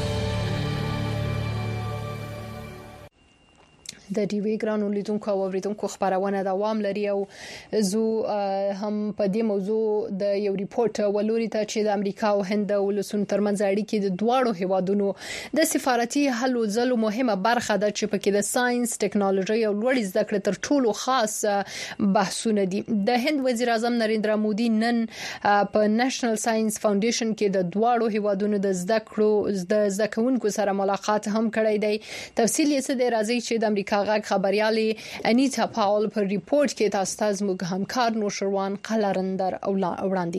د ډي وی ګرانو لیدونکو او اوریدونکو خبرونه دوام لري او زو هم په دې موضوع د یو ریپورت ولوري ته چې د امریکا او هند ولسونو ترمنځ اړیکې د دواړو هیوادونو د سفارتي حل او ځلو مهمه برخه ده چې پکې د ساينس، ټکنالوژي او لوړ زده کړې تر ټولو خاص بحثونه دي. د هند وزیر اعظم نریندرا مودي نن په نېشنل ساينس فاونډیشن کې د دواړو هیوادونو د زده کوونکو سره ملاقات هم کړی دی. تفصیل یې څه دی راځي چې د امریکا خبريالي انیتا پاول پر ریپورت کې تاسو ته زموږ همکار نوشروان قلرندر وړاندې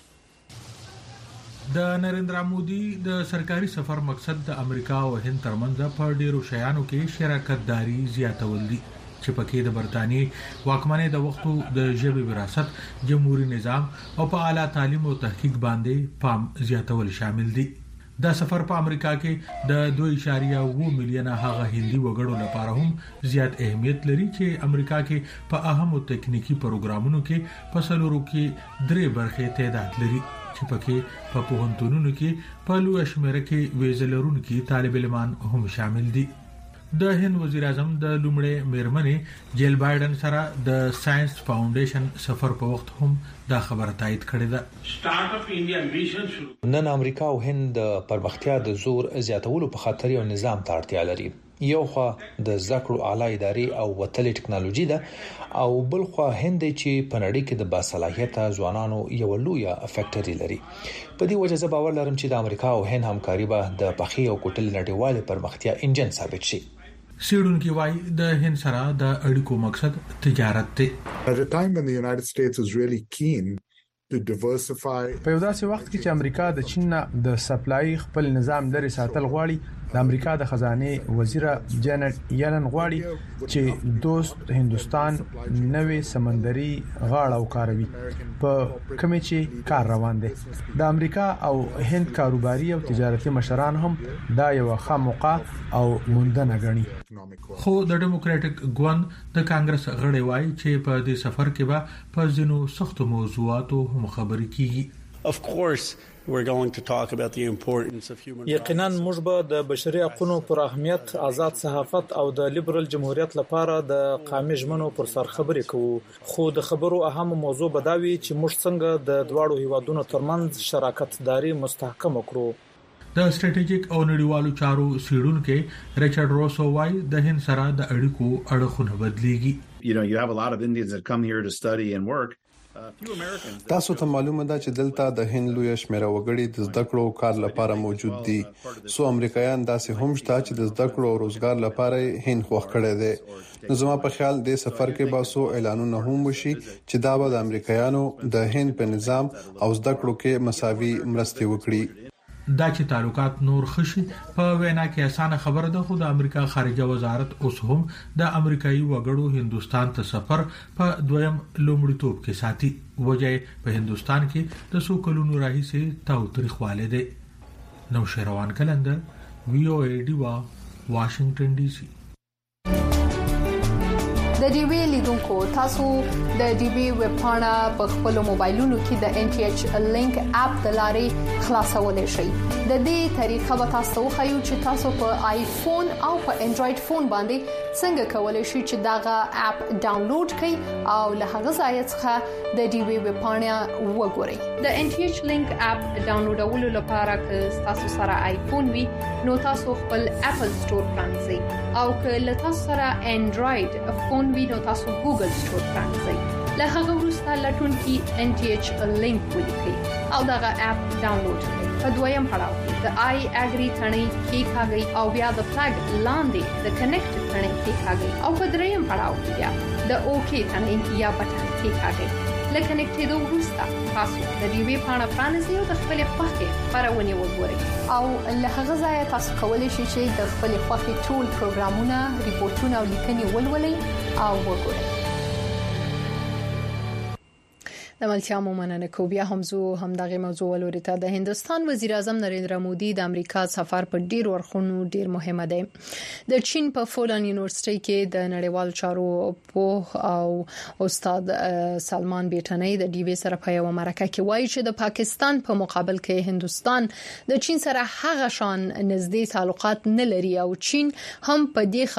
کړي. د نریندرا مودي د سرکاري سفر مقصد د امریکا او هند ترمنځ په ډیرو شیانو کې شراکتداري زیاتول دي چې پکې د برتانیې واکمنۍ د وختو د ژبې وراثت، جمهوریت نظام او په اعلی تعلیم او تحقیق باندې پام زیاتول شامل دي. دا سفر په امریکا کې د 2.2 میلیونه هغه هندي وګړو لپاره هم زیات اهمیت لري چې امریکا کې په اهمو تکنیکی پروګرامونو کې په سلورو کې 3 برخې تعداد لري چې پکې په پوهنتونونو کې په لوی شمېر کې ویزلرونکو طالب علمان هم شامل دي. د هند وزیر اعظم د لومړي میرمنې جیل بایدن سره د ساينس فاونډیشن سفر په وخت هم دا خبره تایید کړې ده. سٹارټ اپ انډیا میشن شروع نن امریکا او هند د پرمختیا د زور زیاتولو په خاطر یو نظام ته اړتیا لري. یو خو د ذکر اعلی اداري او وتلې ټکنالوژي ده او بل خو هند چې په نړۍ کې د باصلاحیت ځوانانو یو لوی فیکټری لري. په دې وجه زه باور لرم چې د امریکا او هند همکاري به د پخې او کوټل نړیوال پرمختیا انجن ثابت شي. سیډونکو وايي د هند سره د اړیکو مقصد تجارت دی. At a time when the United States is really keen په یو داسې وخت کې چې امریکا د چین د سپلای خپل نظام لري ساتل غواړي، د امریکا د خزانه وزیر جانټ یلن غواړي چې دوست هندستان نوې سمندري غاړه وکاروي په کومه چې کار روان دي. د امریکا او هند کاروباري او تجارتي مشران هم دا یو ښه موقع او موندنه غني. خو د ډیموکراټک ګوند د کانګرس غړي وایي چې په دې سفر کې به په ځینو سختو موضوعاتو هم خبرې کیږي. Of course we're going to talk about the importance of human rights. یقینا موږ به د بشري حقوقو پر اهمیت، آزاد صحافت او د لیبرال جمهوریت لپاره د قامي ژمنو پر سر خبرې کوو. خو د خبرو اهم موضوع بداوي چې موږ څنګه د دواړو هیوادونو ترمنځ شراکتداري مستحکم وکړو. د سټریټیجیک او نړیوالو چارو سیډونکو ریچارډ روسو وايي د هند سره د اړیکو اړخونه بدليږي. You have a lot of Indians that come here to study and work. تاسو ته معلومه ده چې دلته د هند لوی شمېر وګړي د زده کړو او کار لپاره موجود دي. سو امریکایان داسې هم شته چې د زده کړو او روزګار لپاره هند خوښ کړي دي. نو زما په خیال د سفر کې به سو اعلانونه هم وشي چې دا به د امریکایانو د هند په نظام او زده کړو کې مساوي مرستې وکړي. دا چې تعلقات نور خشي په وینا کې اسانه خبره ده، خو د امریکا خارجه وزارت اوس هم د امریکایي وګړو هندستان ته سفر په دویم لومړیتوب کې ساتي. وجه په هندستان کې د څو کلونو راهیسې تاوتریخواله ده. نوشیروان کلندر VOA ډیوا واشنگټن ډي سي. د ډیوی لیدونکو تاسو د ډیوی ویب پاڼه په خپل موبایلونو کې د NTH لینک اپ د لارې خلاصولای شئ. د دې طریقه به تاسو خو چې تاسو په آیفون او په انډراید فون باندې څنګه کولای شئ چې داغه اپ ډاونلوډ کړئ او له هغه ځای څخه د ډیوی ویب پاڼه وګورئ. د NTH لینک اپ ډاونلوډولو لپاره که تاسو سره آیفون وي نو تاسو خپل اپل سٹور پرانځئ او که له تاسو سره انډراید فون وینو تاسو ګوګل سٹور پرانځئ. له هغه وروسته لټون کې NTH لینک ولیکئ او دغه اپ ډاونلوډ کړئ. په دویم پړاو کې د آی اګری ثنې کې کاږي او بیا د فلګ لاندې د کنیکټ ثنې کې کاږي او په دریم پړاو کې بیا د اوکی ثنې یا بټن کې کاږي. لکه کنیکټېدو وروسته تاسو د ډیوی پاڼه پرانځئ او د خپل خوښې خبرونه وګورئ او له هغه ځای تاسو کولی شئ چې د خپل خوښې ټول پروګرامونه، ریپورتونه او لیکنې ولولئ او وګورئ. د ملتیا مومنه کو بیا هم زو هم دغه موضوع ولورته. د هندستان وزیر اعظم نریندرا مودي د امریکا سفر په ډیر ورخونو ډیر مهمه ده. د چین په فولان یونیورسيټي کې د نړیوال چارو په او استاد سلمان بیٹنی د ډیوی سره په یو مرکه کې وایي چې د پاکستان په مقابل کې هندستان د چین سره هغه شان نږدې تعلقات نه لري او چین هم په دې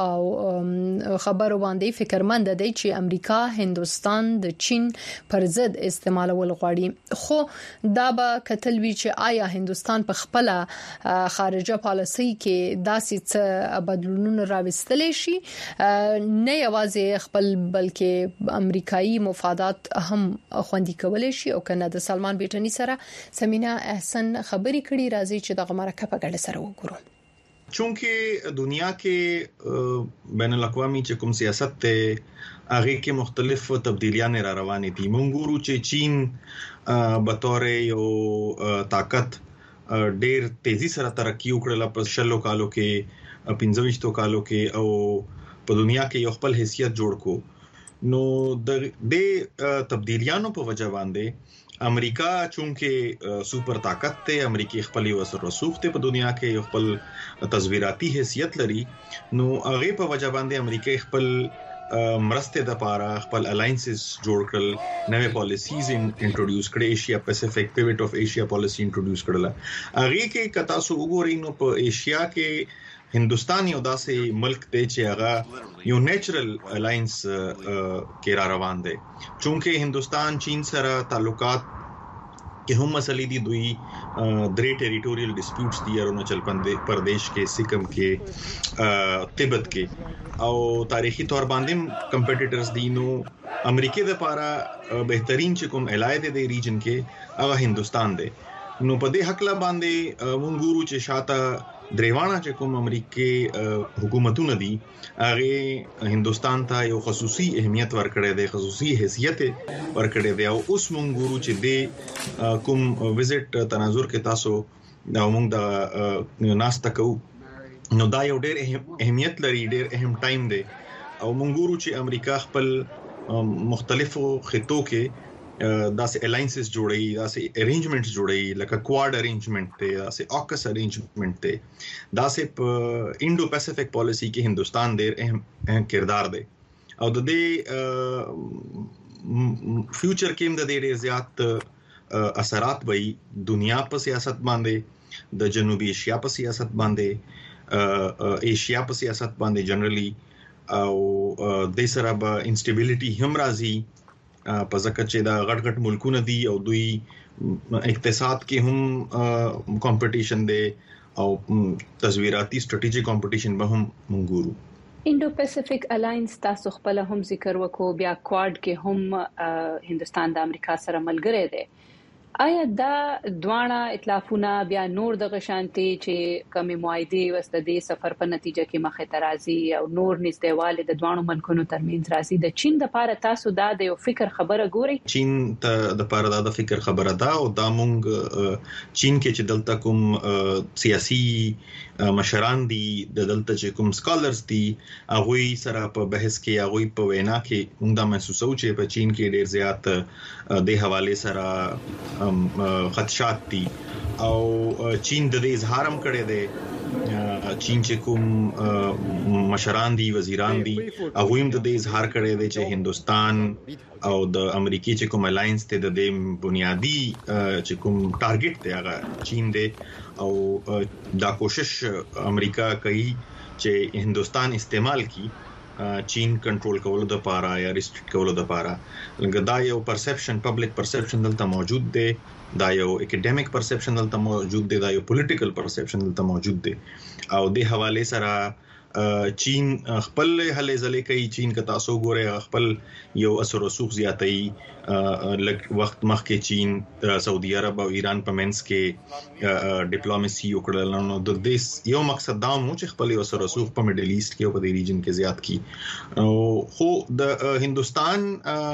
خبرو باندې فکرمند دی چې امریکا هندستان د چین پر ضد استعمالول غواړي. خو دا به کتل وی چې آیا هندستان په خپل خارجه پالیسي کې داسې څه بدلونونه راوستلی شي، نه یوازې خپل بلکې امریکایي مفادات هم خوندي کولای شي. او کنه د سلمان بیٹنی سره سمینا احسن خبري کړي، راځي چې دغه مرکه په ګډه سره وګورو. چونکه دنیا کې بین الاقوامی چې کوم سیاست ته هغه کې مختلف تبدیلیاں را روانې دي. مونږ ګورو چې چین به تور یو طاقت ډېر تیزی سره ترقی وکړه په شلو کالو کې 15 کالو کې او په دنیا کې یو خپل حیثیت جوړ کو. نو د دې تبدیلیاں په وجه باندې امریکا چونکه سوپر طاقت ته امریکای خپل وسر رسوخ ته په دنیا کې یو خپل تصویراتی حیثیت لري. نو هغه په وجه باندې امریکای خپل مرسته د پاره خپل الاینسز جوړ کړل، نوې پالیسیز انټروډیوس کړې، ایشیا پیسفیک پیوټ اف ایشیا پالیسی انټروډیوس کړل. هغه کې کتا سو وګورئ نو په ایشیا کې هندستان یو داسې ملک دی چې هغه یو نیچرل الاینس کې را روان دی. چونکه هندستان چین سره تعلقات کې هم مسلې دي، دوی درې ټریټوریل ډیسپیوټس دي، اروناچل پردیش کې، سکم کې، تبت کې او تاریخي تور باندې کمپټیټرز دي. نو امریکای د لپاره بهترین چې کوم الای دی ریجن کې هغه هندستان دی. نو په دې حق لا باندې مونږ ګورو چې شاته دریوانه چې کوم امریکای حکومتونه دي هغه هندستان ته یو خصوصي اهمیت ورکړی دی، خصوصي حیثیت ورکړی دی. او اوس مونږ ګورو چې د کوم وزټ تناظر کې تاسو دا مونږ د ناسته کوو نو دا یو ډېر اهمیت لري، ډېر اهم ټایم دی. او مونږ ګورو چې امریکا خپل مختلفو خطو کې داسې الاینسز جوړي، داسې ارینجمنټس جوړي، لکه کواد ارینجمنټ ته، داسې آکس ارینجمنټ ته، داسې په انډو پیسفیک پالیسی کې هندستان ډېر اهم کردار دی. او د دې فیوچر کې د ډېر زیات اثرات وي دنیا په سیاست باندې، د جنوبي ایشیا په سیاست باندې، ایشیا په سیاست باندې جنرالي. او د سره به انسټیبিলিټي هم راځي په ځکه چې دا غټ ملکونه دي او دوی اقتصاد کې هم کمپټیشن دی او تصویراتي سټریټیجیک کمپټیشن به هم منګورو. انډو پیسفیک الاینس تاسو خپل هم ذکر وکړو، بیا کواد کې هم هندستان د امریکا سره ملګری دی. آیا دا دوانه ائتلافونه بیا نور د غشانتي چې کمی معاهده وسته د سفر په نتیجه کې مخه ترازی او نور نږدېواله د دوانو ملکونو ترمنځ راځي؟ د چین د لپاره تاسو دا د یو فکر خبره ګوري؟ چین ته د لپاره دا د فکر خبره ده او دا مونږ چین کې چې دلته کوم سیاسي مشران دي، د دلته چې کوم سکالرز دي، هغه سره په بحث کې، هغه په وینا کې موږ دا محسوسو چې په چین کې ډېر زیات د حواله سره خدشات دي. او چین د دې اظهار هم کړی دی، چین چې کوم مشران دي، وزیران دي، هغه هم د دې اظهار کړی دی چې هندستان او د امریکای چې کوم الاینس ته د دې بنیادی چې کوم ټارګټ دی هغه چین دی. او دا کوشش امریکا کوي چې هندستان استعمال کی چین کنټرول کولو د لپاره یا ریسټریکټ کولو د لپاره. لکه دا یو پرسپشن، پبلک پرسپشن دلته موجود دی، دا یو اکیډمیک پرسپشن دلته موجود دی، دا یو پولیټیکل پرسپشن دلته موجود دی. او د حواله سره چین خپل هلې ځلې کوي. چین که تاسو ګورئ خپل یو اثر رسوخ زیاتوي. لږ وخت مخکې چین سعودي عرب او ایران په منځ کې ډیپلوماسي وکړل. نو د دې یو مقصد دا مو چې خپل یو اثر رسوخ په میډل ایست کې او په دې ریجن کې زیات کی. خو د هندستان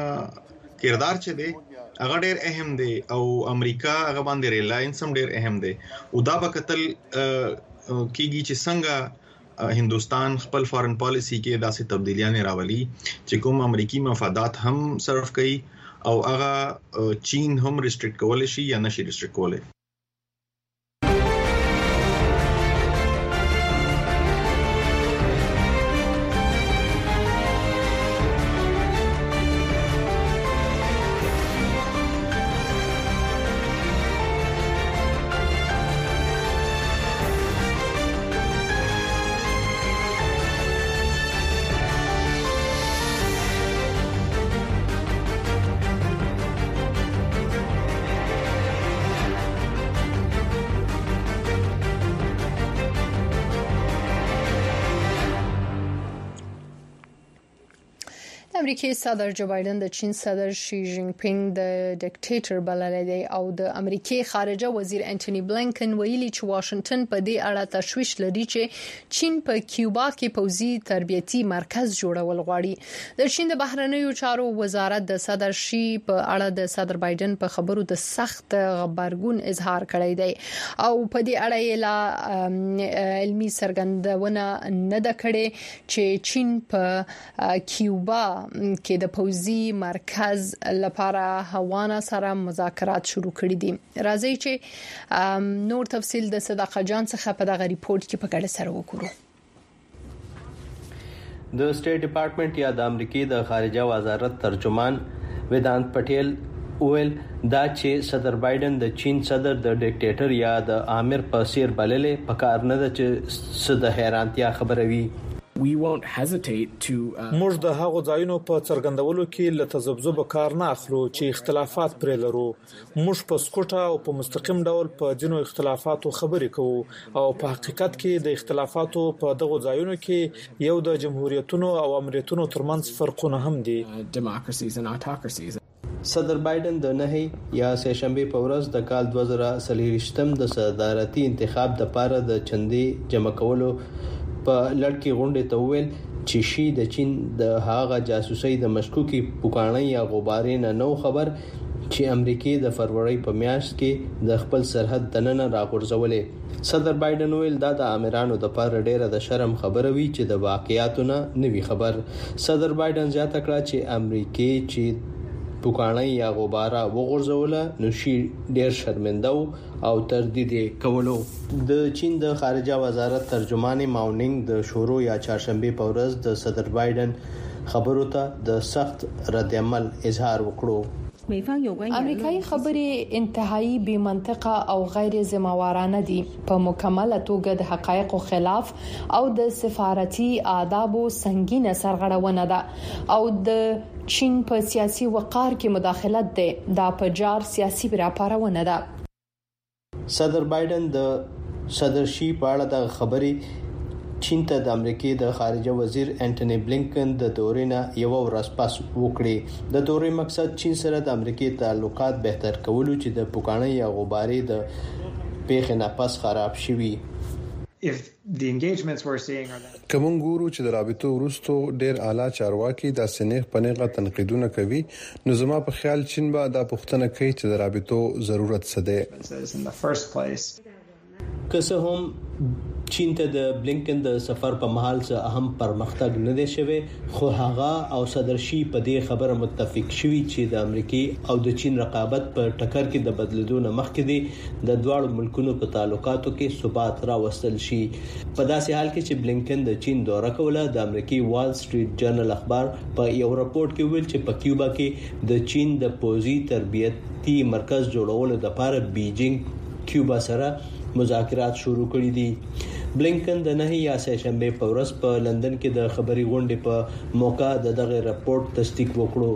کردار چې دی هغه ډېر اهم دی او امریکا هغه باندې ریلاینس هم ډېر اهم دی. او دا به کتل کیږي چې څنګه هندستان خپل فارن پالیسی کې داسې تبدیلیاں راولي چې کوم امریکي مفادات هم صرف کوي او هغه چین هم ریسټریکټ کول شي یا نشي ریسټریکټ کولای. امریکای صدر جو بایدن د چین صدر شي جین پینګ د ډیکټیټر بللی دی او د امریکای خارجه وزیر انټونی بلنکن ویلي چې واشنگټن په دې اړه تشویش لري چې چین په کیوبا کې پوځي تربیتي مرکز جوړول غواړي. د چین د بهرنیو چارو وزارت د صدر شي په اړه د صدر بایدن په خبرو د سخت غبرګون اظهار کړی دی او په دې اړه یې لا علمي څرګندونه نه ده کړې چې چین په کیوبا کې د پوځي مرکز لپاره هوانه سره مذاکرات شروع کړي دي. راځي چې نور تفصیل د صداقت جان څخه په دغه ریپورت کې په ګډه سره وګورو. د سټیټ ډپارټمنټ یا د امریکای د خارجه وزارت ترجمان ویدانت پټیل ویل دا چې صدر بایدن د چین صدر د ډیکټیټر یا د آمر په سیر بللې په کار نه ده چې څه د حیرانتیا خبره وي. موږ د هغو ځایونو په څرګندولو کې له تذبذب کار نه اخلو چې اختلافات پرې لرو. موږ په سکوټه او په مستقیم ډول په ځینو اختلافاتو خبرې کوو او په حقیقت کې د اختلافاتو په دغو ځایونو کې یو د جمهوریتونو او امریتونو ترمنځ فرقونه هم دي. صدر بایدن د نهي یا سهشنبه په ورځ د کال 2023 د صدارتي انتخاب د پاره د چندې جمع کولو په لړ کې غونډه ته ویل چې شي د چین د هاغه جاسوسي د مشکوکي پوکانې یا غبارې نه نو خبر چې امریکای د فروری په میاشت کې د خپل سرحد دننه راغورځولې. صدر بایدن ویل دا د امریکانو د پاره ډیره د شرم خبره وی چې د واقعیاتو نه نوي خبر. صدر بایدن زیاته کړه چې امریکای چې پوکانې یا غباره وغورځوله نو شي ډیر شرمنده او تردید کولو. د چین د خارجه وزارت ترجمان ماونینګ د شورو یا چهارشنبه په ورځ د صدر بایدن خبرو ته د سخت رد عمل اظهار وکړو. امریکایي خبرې انتهایی بې منطقه او غیر ذمہوارانه دي، په مکمله توګه د حقایقو خلاف او د سفارتي آدابو سنگینه سرغړونه ده او د چین په سیاسي وقار کې مداخلت ده، دا په جار سیاسي راپارونه ده. صدر بایدن د صدر شي په اړه د خبرې چین ته د امریکای د خارجه وزیر انټونی بلینکن د دورې نه یو ورځ پس وکړي. د دورې مقصد چین سره د امریکای تعلقات بهتر کولو چې د پوکانې یا غبارې د پیښې نه پس خراب شوي. کوم ګورو چې د رابطو ورستو ډیر اعلی چارواکي د سنیغ پنیغه تنقیدونه کوي، نو زما په خیال چین به دا پوښتنه کوي چې د رابطو ضرورت څه ده. که څه هم چین ته د بلینکن د سفر په محل څخه اهم پرمختګ نه دی شوی، خو هغه او صدر شي په دې خبره متفق شوي چې د امریکای او د چین رقابت په ټکر کې د بدلیدو نه مخکې دی د دواړو ملکونو په تعلقاتو کې ثبات راوستل شي. په داسې حال کې چې بلینکن د چین دوره کوله، د امریکای وال سټریټ جرنل اخبار په یو راپورټ کې ویل چې په کیوبا کې د چین د پوزي تربیتي مرکز جوړولو لپاره بیجینګ کیوبا سره مذاکرات شروع کړي دي. بلینکن د نهي یا سهشنبه په ورځ په لندن کې د خبري غونډې په موقع دغه راپورټ تصدیق وکړو.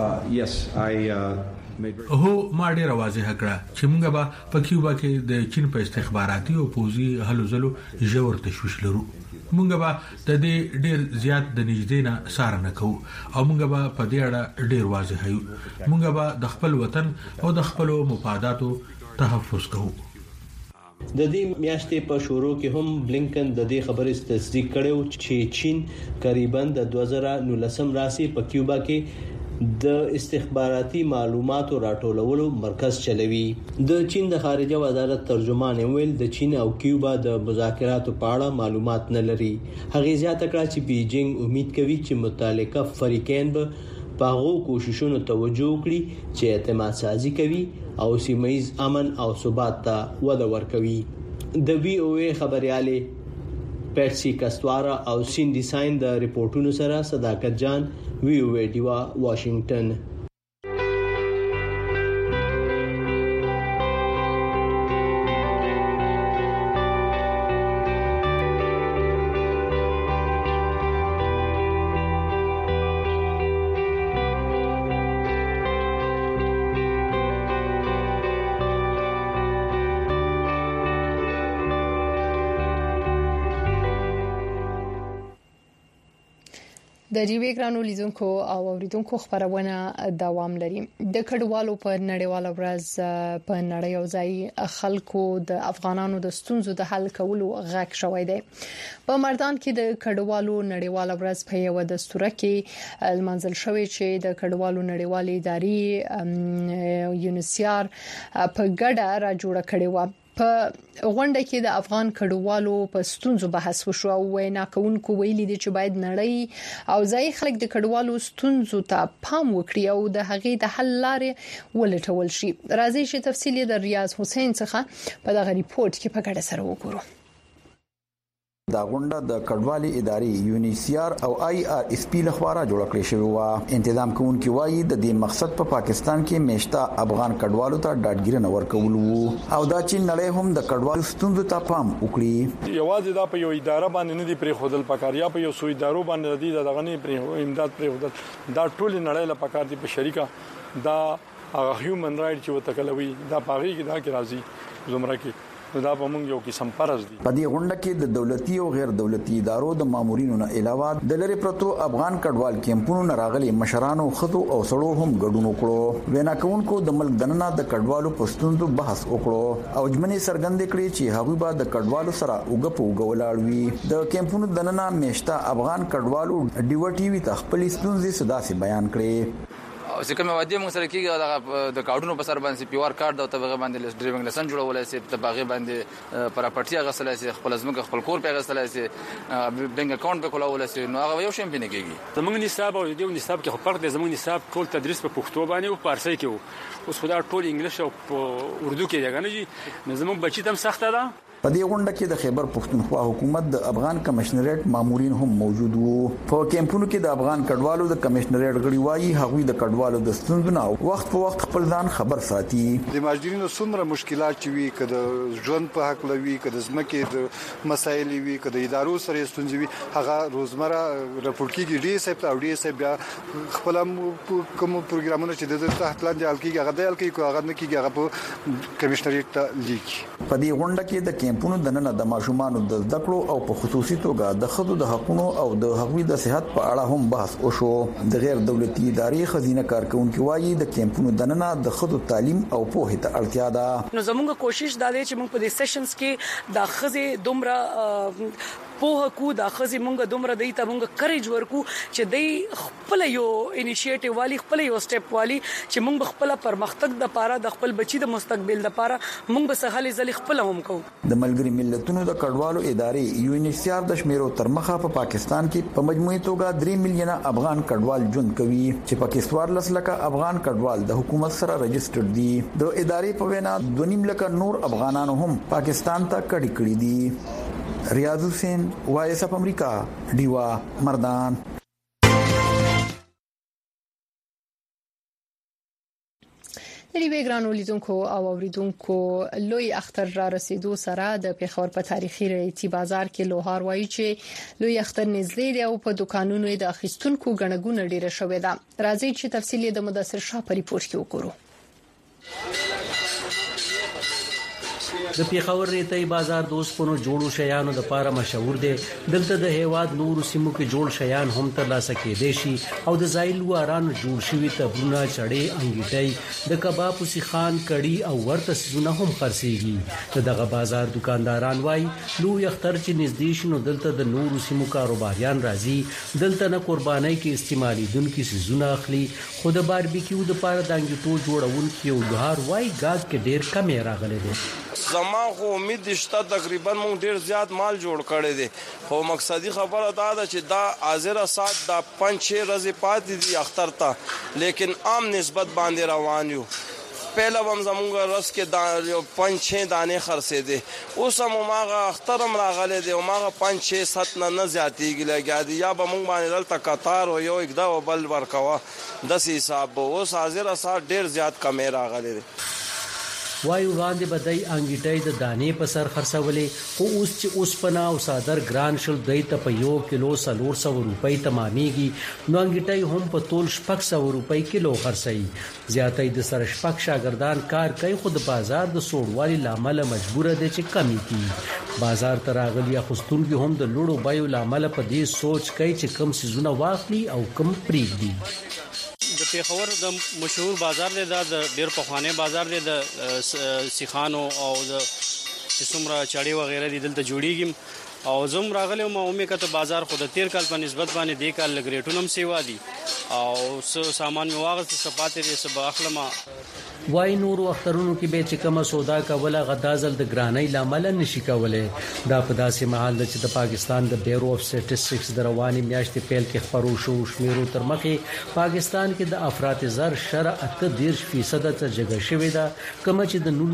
ما ډیر واضح کړه چې موږ به په کیوبا کې د چین په استخباراتي او پوزي هلو ځلو ژور تشویش لرو. موږ به د دې ډیر زیات د نږدې نه سار نه کوو او موږ به په دې اړه ډیر واضح یو. موږ به د خپل وطن او د خپل مفاداتو تحفظ کوو. د دې میاشتې په شروع کې هم بلینکن د دې خبرې تصدیق کړو چې چین تقریبا د 2019 راسي په کیوبا کې د استخباراتي معلوماتو راټولولو مرکز چلوي. د چین د خارجه وزارت ترجمان ویل د چین او کیوبا د مذاکراتو په اړه معلومات نه لري. هغه زیاته کړه چې بیجینګ امید کوي چې متعلقه فریقین به په هغو کوششونو توجه وکړي چې اعتماد سازي کوي او سیمه‌یز امن او ثبات ته وده ورکوي. د وی او ای خبرياله پرسي کستوارا او سیندي ساين د ریپورتونو سره صداقت جان وی او ای دیوا واشنگټن. د ریوی ګرانو لیدونکو او اوریدونکو خبرونه دوام لري. د کډوالو په نړیواله ورځ په نړۍ او ځای خلکو د افغانانو د ستونزو د حل کولو غږ شوی دی. په مردان کې د کډوالو نړیواله ورځ په یو دستور کې المنزل شوی چې د کډوالو نړیوالې ادارې یونیسیار په ګډه را جوړ کړی و. په غونډه کې د افغان کډوالو په ستونزو بحث وشو او وینا کوونکو ویلي دي چې باید نړۍ او ځای خلک د کډوالو ستونزو ته پام وکړي او د هغې د حل لارې ولټول شي. راځي چې تفصیل د ریاض حسین څخه په دغه ریپورت کې په ګډه سره وګورو. دا غونډه د کډوالي ادارې یونیسیار او آی آر اس پی لخوا جوړ کړې شوې و. تنظیم کوونکي وایي د دې مقصد په پاکستان کې میشته افغان کډوالو ته ډاډګیرنه ورکول وو او دا چې نړۍ هم د کډوالو ستونزو ته پام وکړي. یوازې دا په یو اداره باندې نه دی پرې خودل پکاریا په یو سو ادارو باندې دی دغه نه پرې امداد پرې خودل دا ټول نړۍ له پکار دي په شریکه دا هیومن رائټ چې وتکلوي دا پاغي کې دا کې راځي زمره کې دا په موږ یو قسم فرض دي. په دې غونډه کې د دولتي او غیر دولتي ادارو د مامورینو نه علاوه د لری پروتو افغان کډوال کیمپونو نه راغلي مشرانو خدو او سړو هم ګډون وکړو. وینا کوونکو د ملک دننه د کډوالو پښتونځو بحث وکړو او ژمنې څرګندې کړې چې هغوی به د کډوالو سره وګپو ولاړوي. د کیمپونو دننه میشته افغان کډوالو ډیو ټي وی ته خپل ستونزې صداسي بیان کړې. چې کومه وادي موږ سره کېږي د کارډونو په سر باندې پی آر کارت او تبغه باندې ډرایوینګ لایسنس جوړولای شي، تبغه باندې پراپرټي غسلای شي، خپل ځمکه خپل کور په غسلای شي، بانک اکاونټ په کولای شي، نو هغه یو شی پینې کېږي. زموږ نصاب او د نصاب کې فرق دی. زموږ نصاب ټول تدریس په پښتو باندې او فارسی کې وو، اوس خدای ټول انګلیش او اردو کې دی غنځي. زموږ بچی تم سخته ده. په دې غونډه کې د خیبر پښتونخوا حکومت د افغان کمشنریټ مامورین هم موجود وو. په کیمپونو کې د افغان کډوالو د کمشنریټ غړي وایي هغوی د کډوالو د ستونزو نه وخت په وخت خپل ځان خبر ساتي. د مهاجرینو څومره مشکلات چې وي، کده ژوند په حق لوي، کده ځمکې د مسایل وي، کده ادارو سره ستونزې وي، هغه روزمره راپورټ کیږي. ډي سیب او ډي سیب بیا خپل کوم پروګرامونه چې د تحت لاندې حل کیږي هغه د حل کیږي، هغه نه کیږي، هغه په کمشنریټ ته لیکي. په دې غونډه کې د کیمپونو دننه د ماشومانو د زده کړو او په خصوصي توګه د خدو د حقوقو او د هغوی د صحت په اړه هم بحث وشو. د غیر دولتي ادارې خزینه کارکونکو وایي د کیمپونو دننه د خدو تعلیم او پوهه ته اړتیا ده. نو زموږ کوشش دا دی چې موږ په دې سیشنز کې د خزې دومره پوهه کو، د خزې مونږ دومره دی ته مونږ کریج ورکو چې دی خپل یو انیشیټیو والی، خپل یو سټپ والی چې مونږ خپل پرمختګ د پاره د خپل بچی د مستقبل د پاره مونږ به سهالي ځل خپل هم کو. د ملګری ملتونو د کډوالو ادارې UNHCR د شمیرو تر مخه په پاکستان کې په مجموعي توګه 3 میلیونه افغان کډوال ژوند کوي چې پاکستان لسلکه افغان کډوال د حکومت سره رجسټرډ دي. د ادارې په وینا 2.5 لکه نور افغانانو هم پاکستان ته کډی کړی دي. ریاض حسین، وایس اف امریکا، ډیوا مردان. د ګرانو لیدونکو او اوریدونکو لوی اختر را رسیدو سره د پیښور په تاریخي رئیسي بازار کې لوهار وایي چې لوی اختر نږدې دی او په دکانونو د اخیستونکو غنګونه ډیره شوې ده. راځي چې تفصیل د مدثر شاه په ریپورت کې وګورو. د پیښور ریتای بازار د اوسپنو جوړو شیانو د پاره مشهور دی. دلته د هیواد نور سیمو کې جوړ شیان هم ترلاسه کېدای شي او د زایلو ارانو جوړ شوی تبرونه، چړې، انګیټي، د کباب سیخان، کړي او ورته سونه هم خرڅيږي. دغه بازار دکانداران وای لوی اختر چې نږدې شنو دلته د نور سیمو کاروباریان راځي، دلته نه قربانای کې استعمالي دونکو سيزونه اخلي. خو د باربیکیو د پاره د انګیټو جوړونکو لوهار وای ګاګ کې ډیر کم راغلي دي. زما خو امید شته تقریبا مونږ ډیر زیات مال جوړ کړی دي، خو مقصدی خبره دا ده چې دا حاضر سات دا 5-6 ورځې پاتې دي اختر ته، لیکن عام نسبت باندې روان یو. پہلا هم زمونږ رس کې دا 5-6 دانې خرڅې دي، اوس هم ماغه اختر هم راغلی دی او ماغه 5-6-7 نه زیاتېږي لګیا دي. یا به مونږ باندې دلته قطار او یو اکدا او بل ورکوه داسې حساب به اوس حاضر سات ډیر زیات کمې راغلی دی. وایو وړاندې بدای انګیټای د دانې په سر خرڅولې، خو اوس چې اوسپنا او صادر ګران شل دی ته په 1 کیلو 400 روپۍ تمامېږي، نو انګیټای هم په تول 600 روپۍ کیلو خرڅي. زیاتې د سر شپږ شاګردان کار کوي، خو د بازار د سوړوالي لامل مجبور دي چې کمی کی. بازار ته راغلي اخستونکو هم د لوړو بایو لامل په دې سوچ کوي چې کم سيزونه واخلي او کم پریږدي. د پیښور د مشهور بازار دی، دا د ډیر پخوانی بازار دی، د سیخانو او د څومره چاړي وغیرہ دي دلته جوړیږي. او زم راغلی ما امید کته بازار خو د 13 کال په نسبت باندې د کال لګریټونم سیوا دي او سامان می واغست سپاتې دي سبا اخلمه. وای نورو اخترونو کې به چې کومه سودا کوله غدازل د ګرانۍ لامل نشي کولای. دا په داسې محل چې د پاکستان د بیورو اف سټټسټکس د رواني میاشتې پیل کې خبرو شو شمیرو تر مخې پاکستان کې د افراط زر شرع 38% ته جګه شوې ده، کوم چې د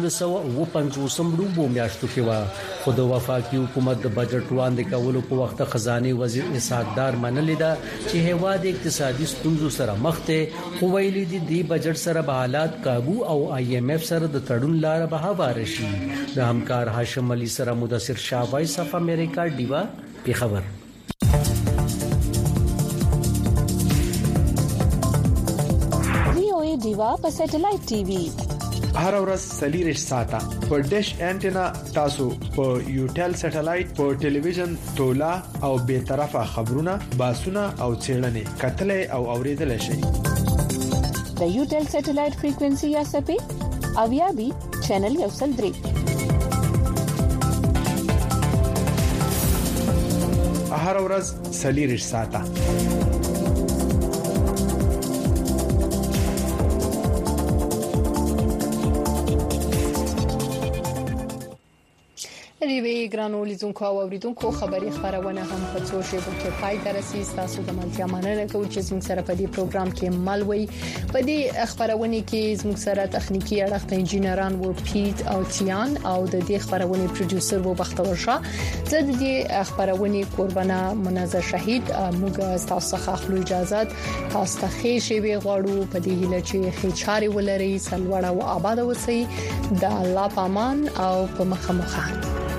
1950 روبو میاشتو کې و. خو د وفاقي حکومت د بجټ وړاندې کولو په وخت خزانه وزیر اسحاق دار منلې ده چې هیواد اقتصادي ستونزو سره مخ ته، خو ویلي دي د بجټ سره به حالات قابو او IMF سره د تړون لار به هوار شي. د همکار هاشم علي سره مدثر شاه، وایس اف امریکا، ډیوا پیښور. VOA ډیوا په سټلایټ ټي وي هر ورځ 40 ساعته په ډیش انټینا تاسو په یوټل سټلایټ په ټلویزیون تولا او به طرفه خبرونه باسونه او چیرنې کتلې او اوریدل شي د یوټل سټلایټ فریکوئنسي یا سپې او یا بي چینل یو سل 3 هر ورځ 40 ساعته ریوی ګرانو لیدونکو او اوریدونکو خبري خبرونه هم په څو شیبو کې پای ته رسیدي. تاسو د ملتیا مننه کوم چې زموږ سره په دې پروګرام کې ملوي. په دې خبرونه کې زموږ سره تخنیکی اړخ ته انجنیران وو پیټ او تیان او د دې خبرونه پروډوسر وو بختور شاه. زه د دې خبرونه قربانه منزه شهید موږ تاسو څخه خپل اجازه تاسو ته خېشي وی غواړو په دې هیله چې خېچاري ولري سلوړه او آباد اوسئ. د الله پامان او په مخه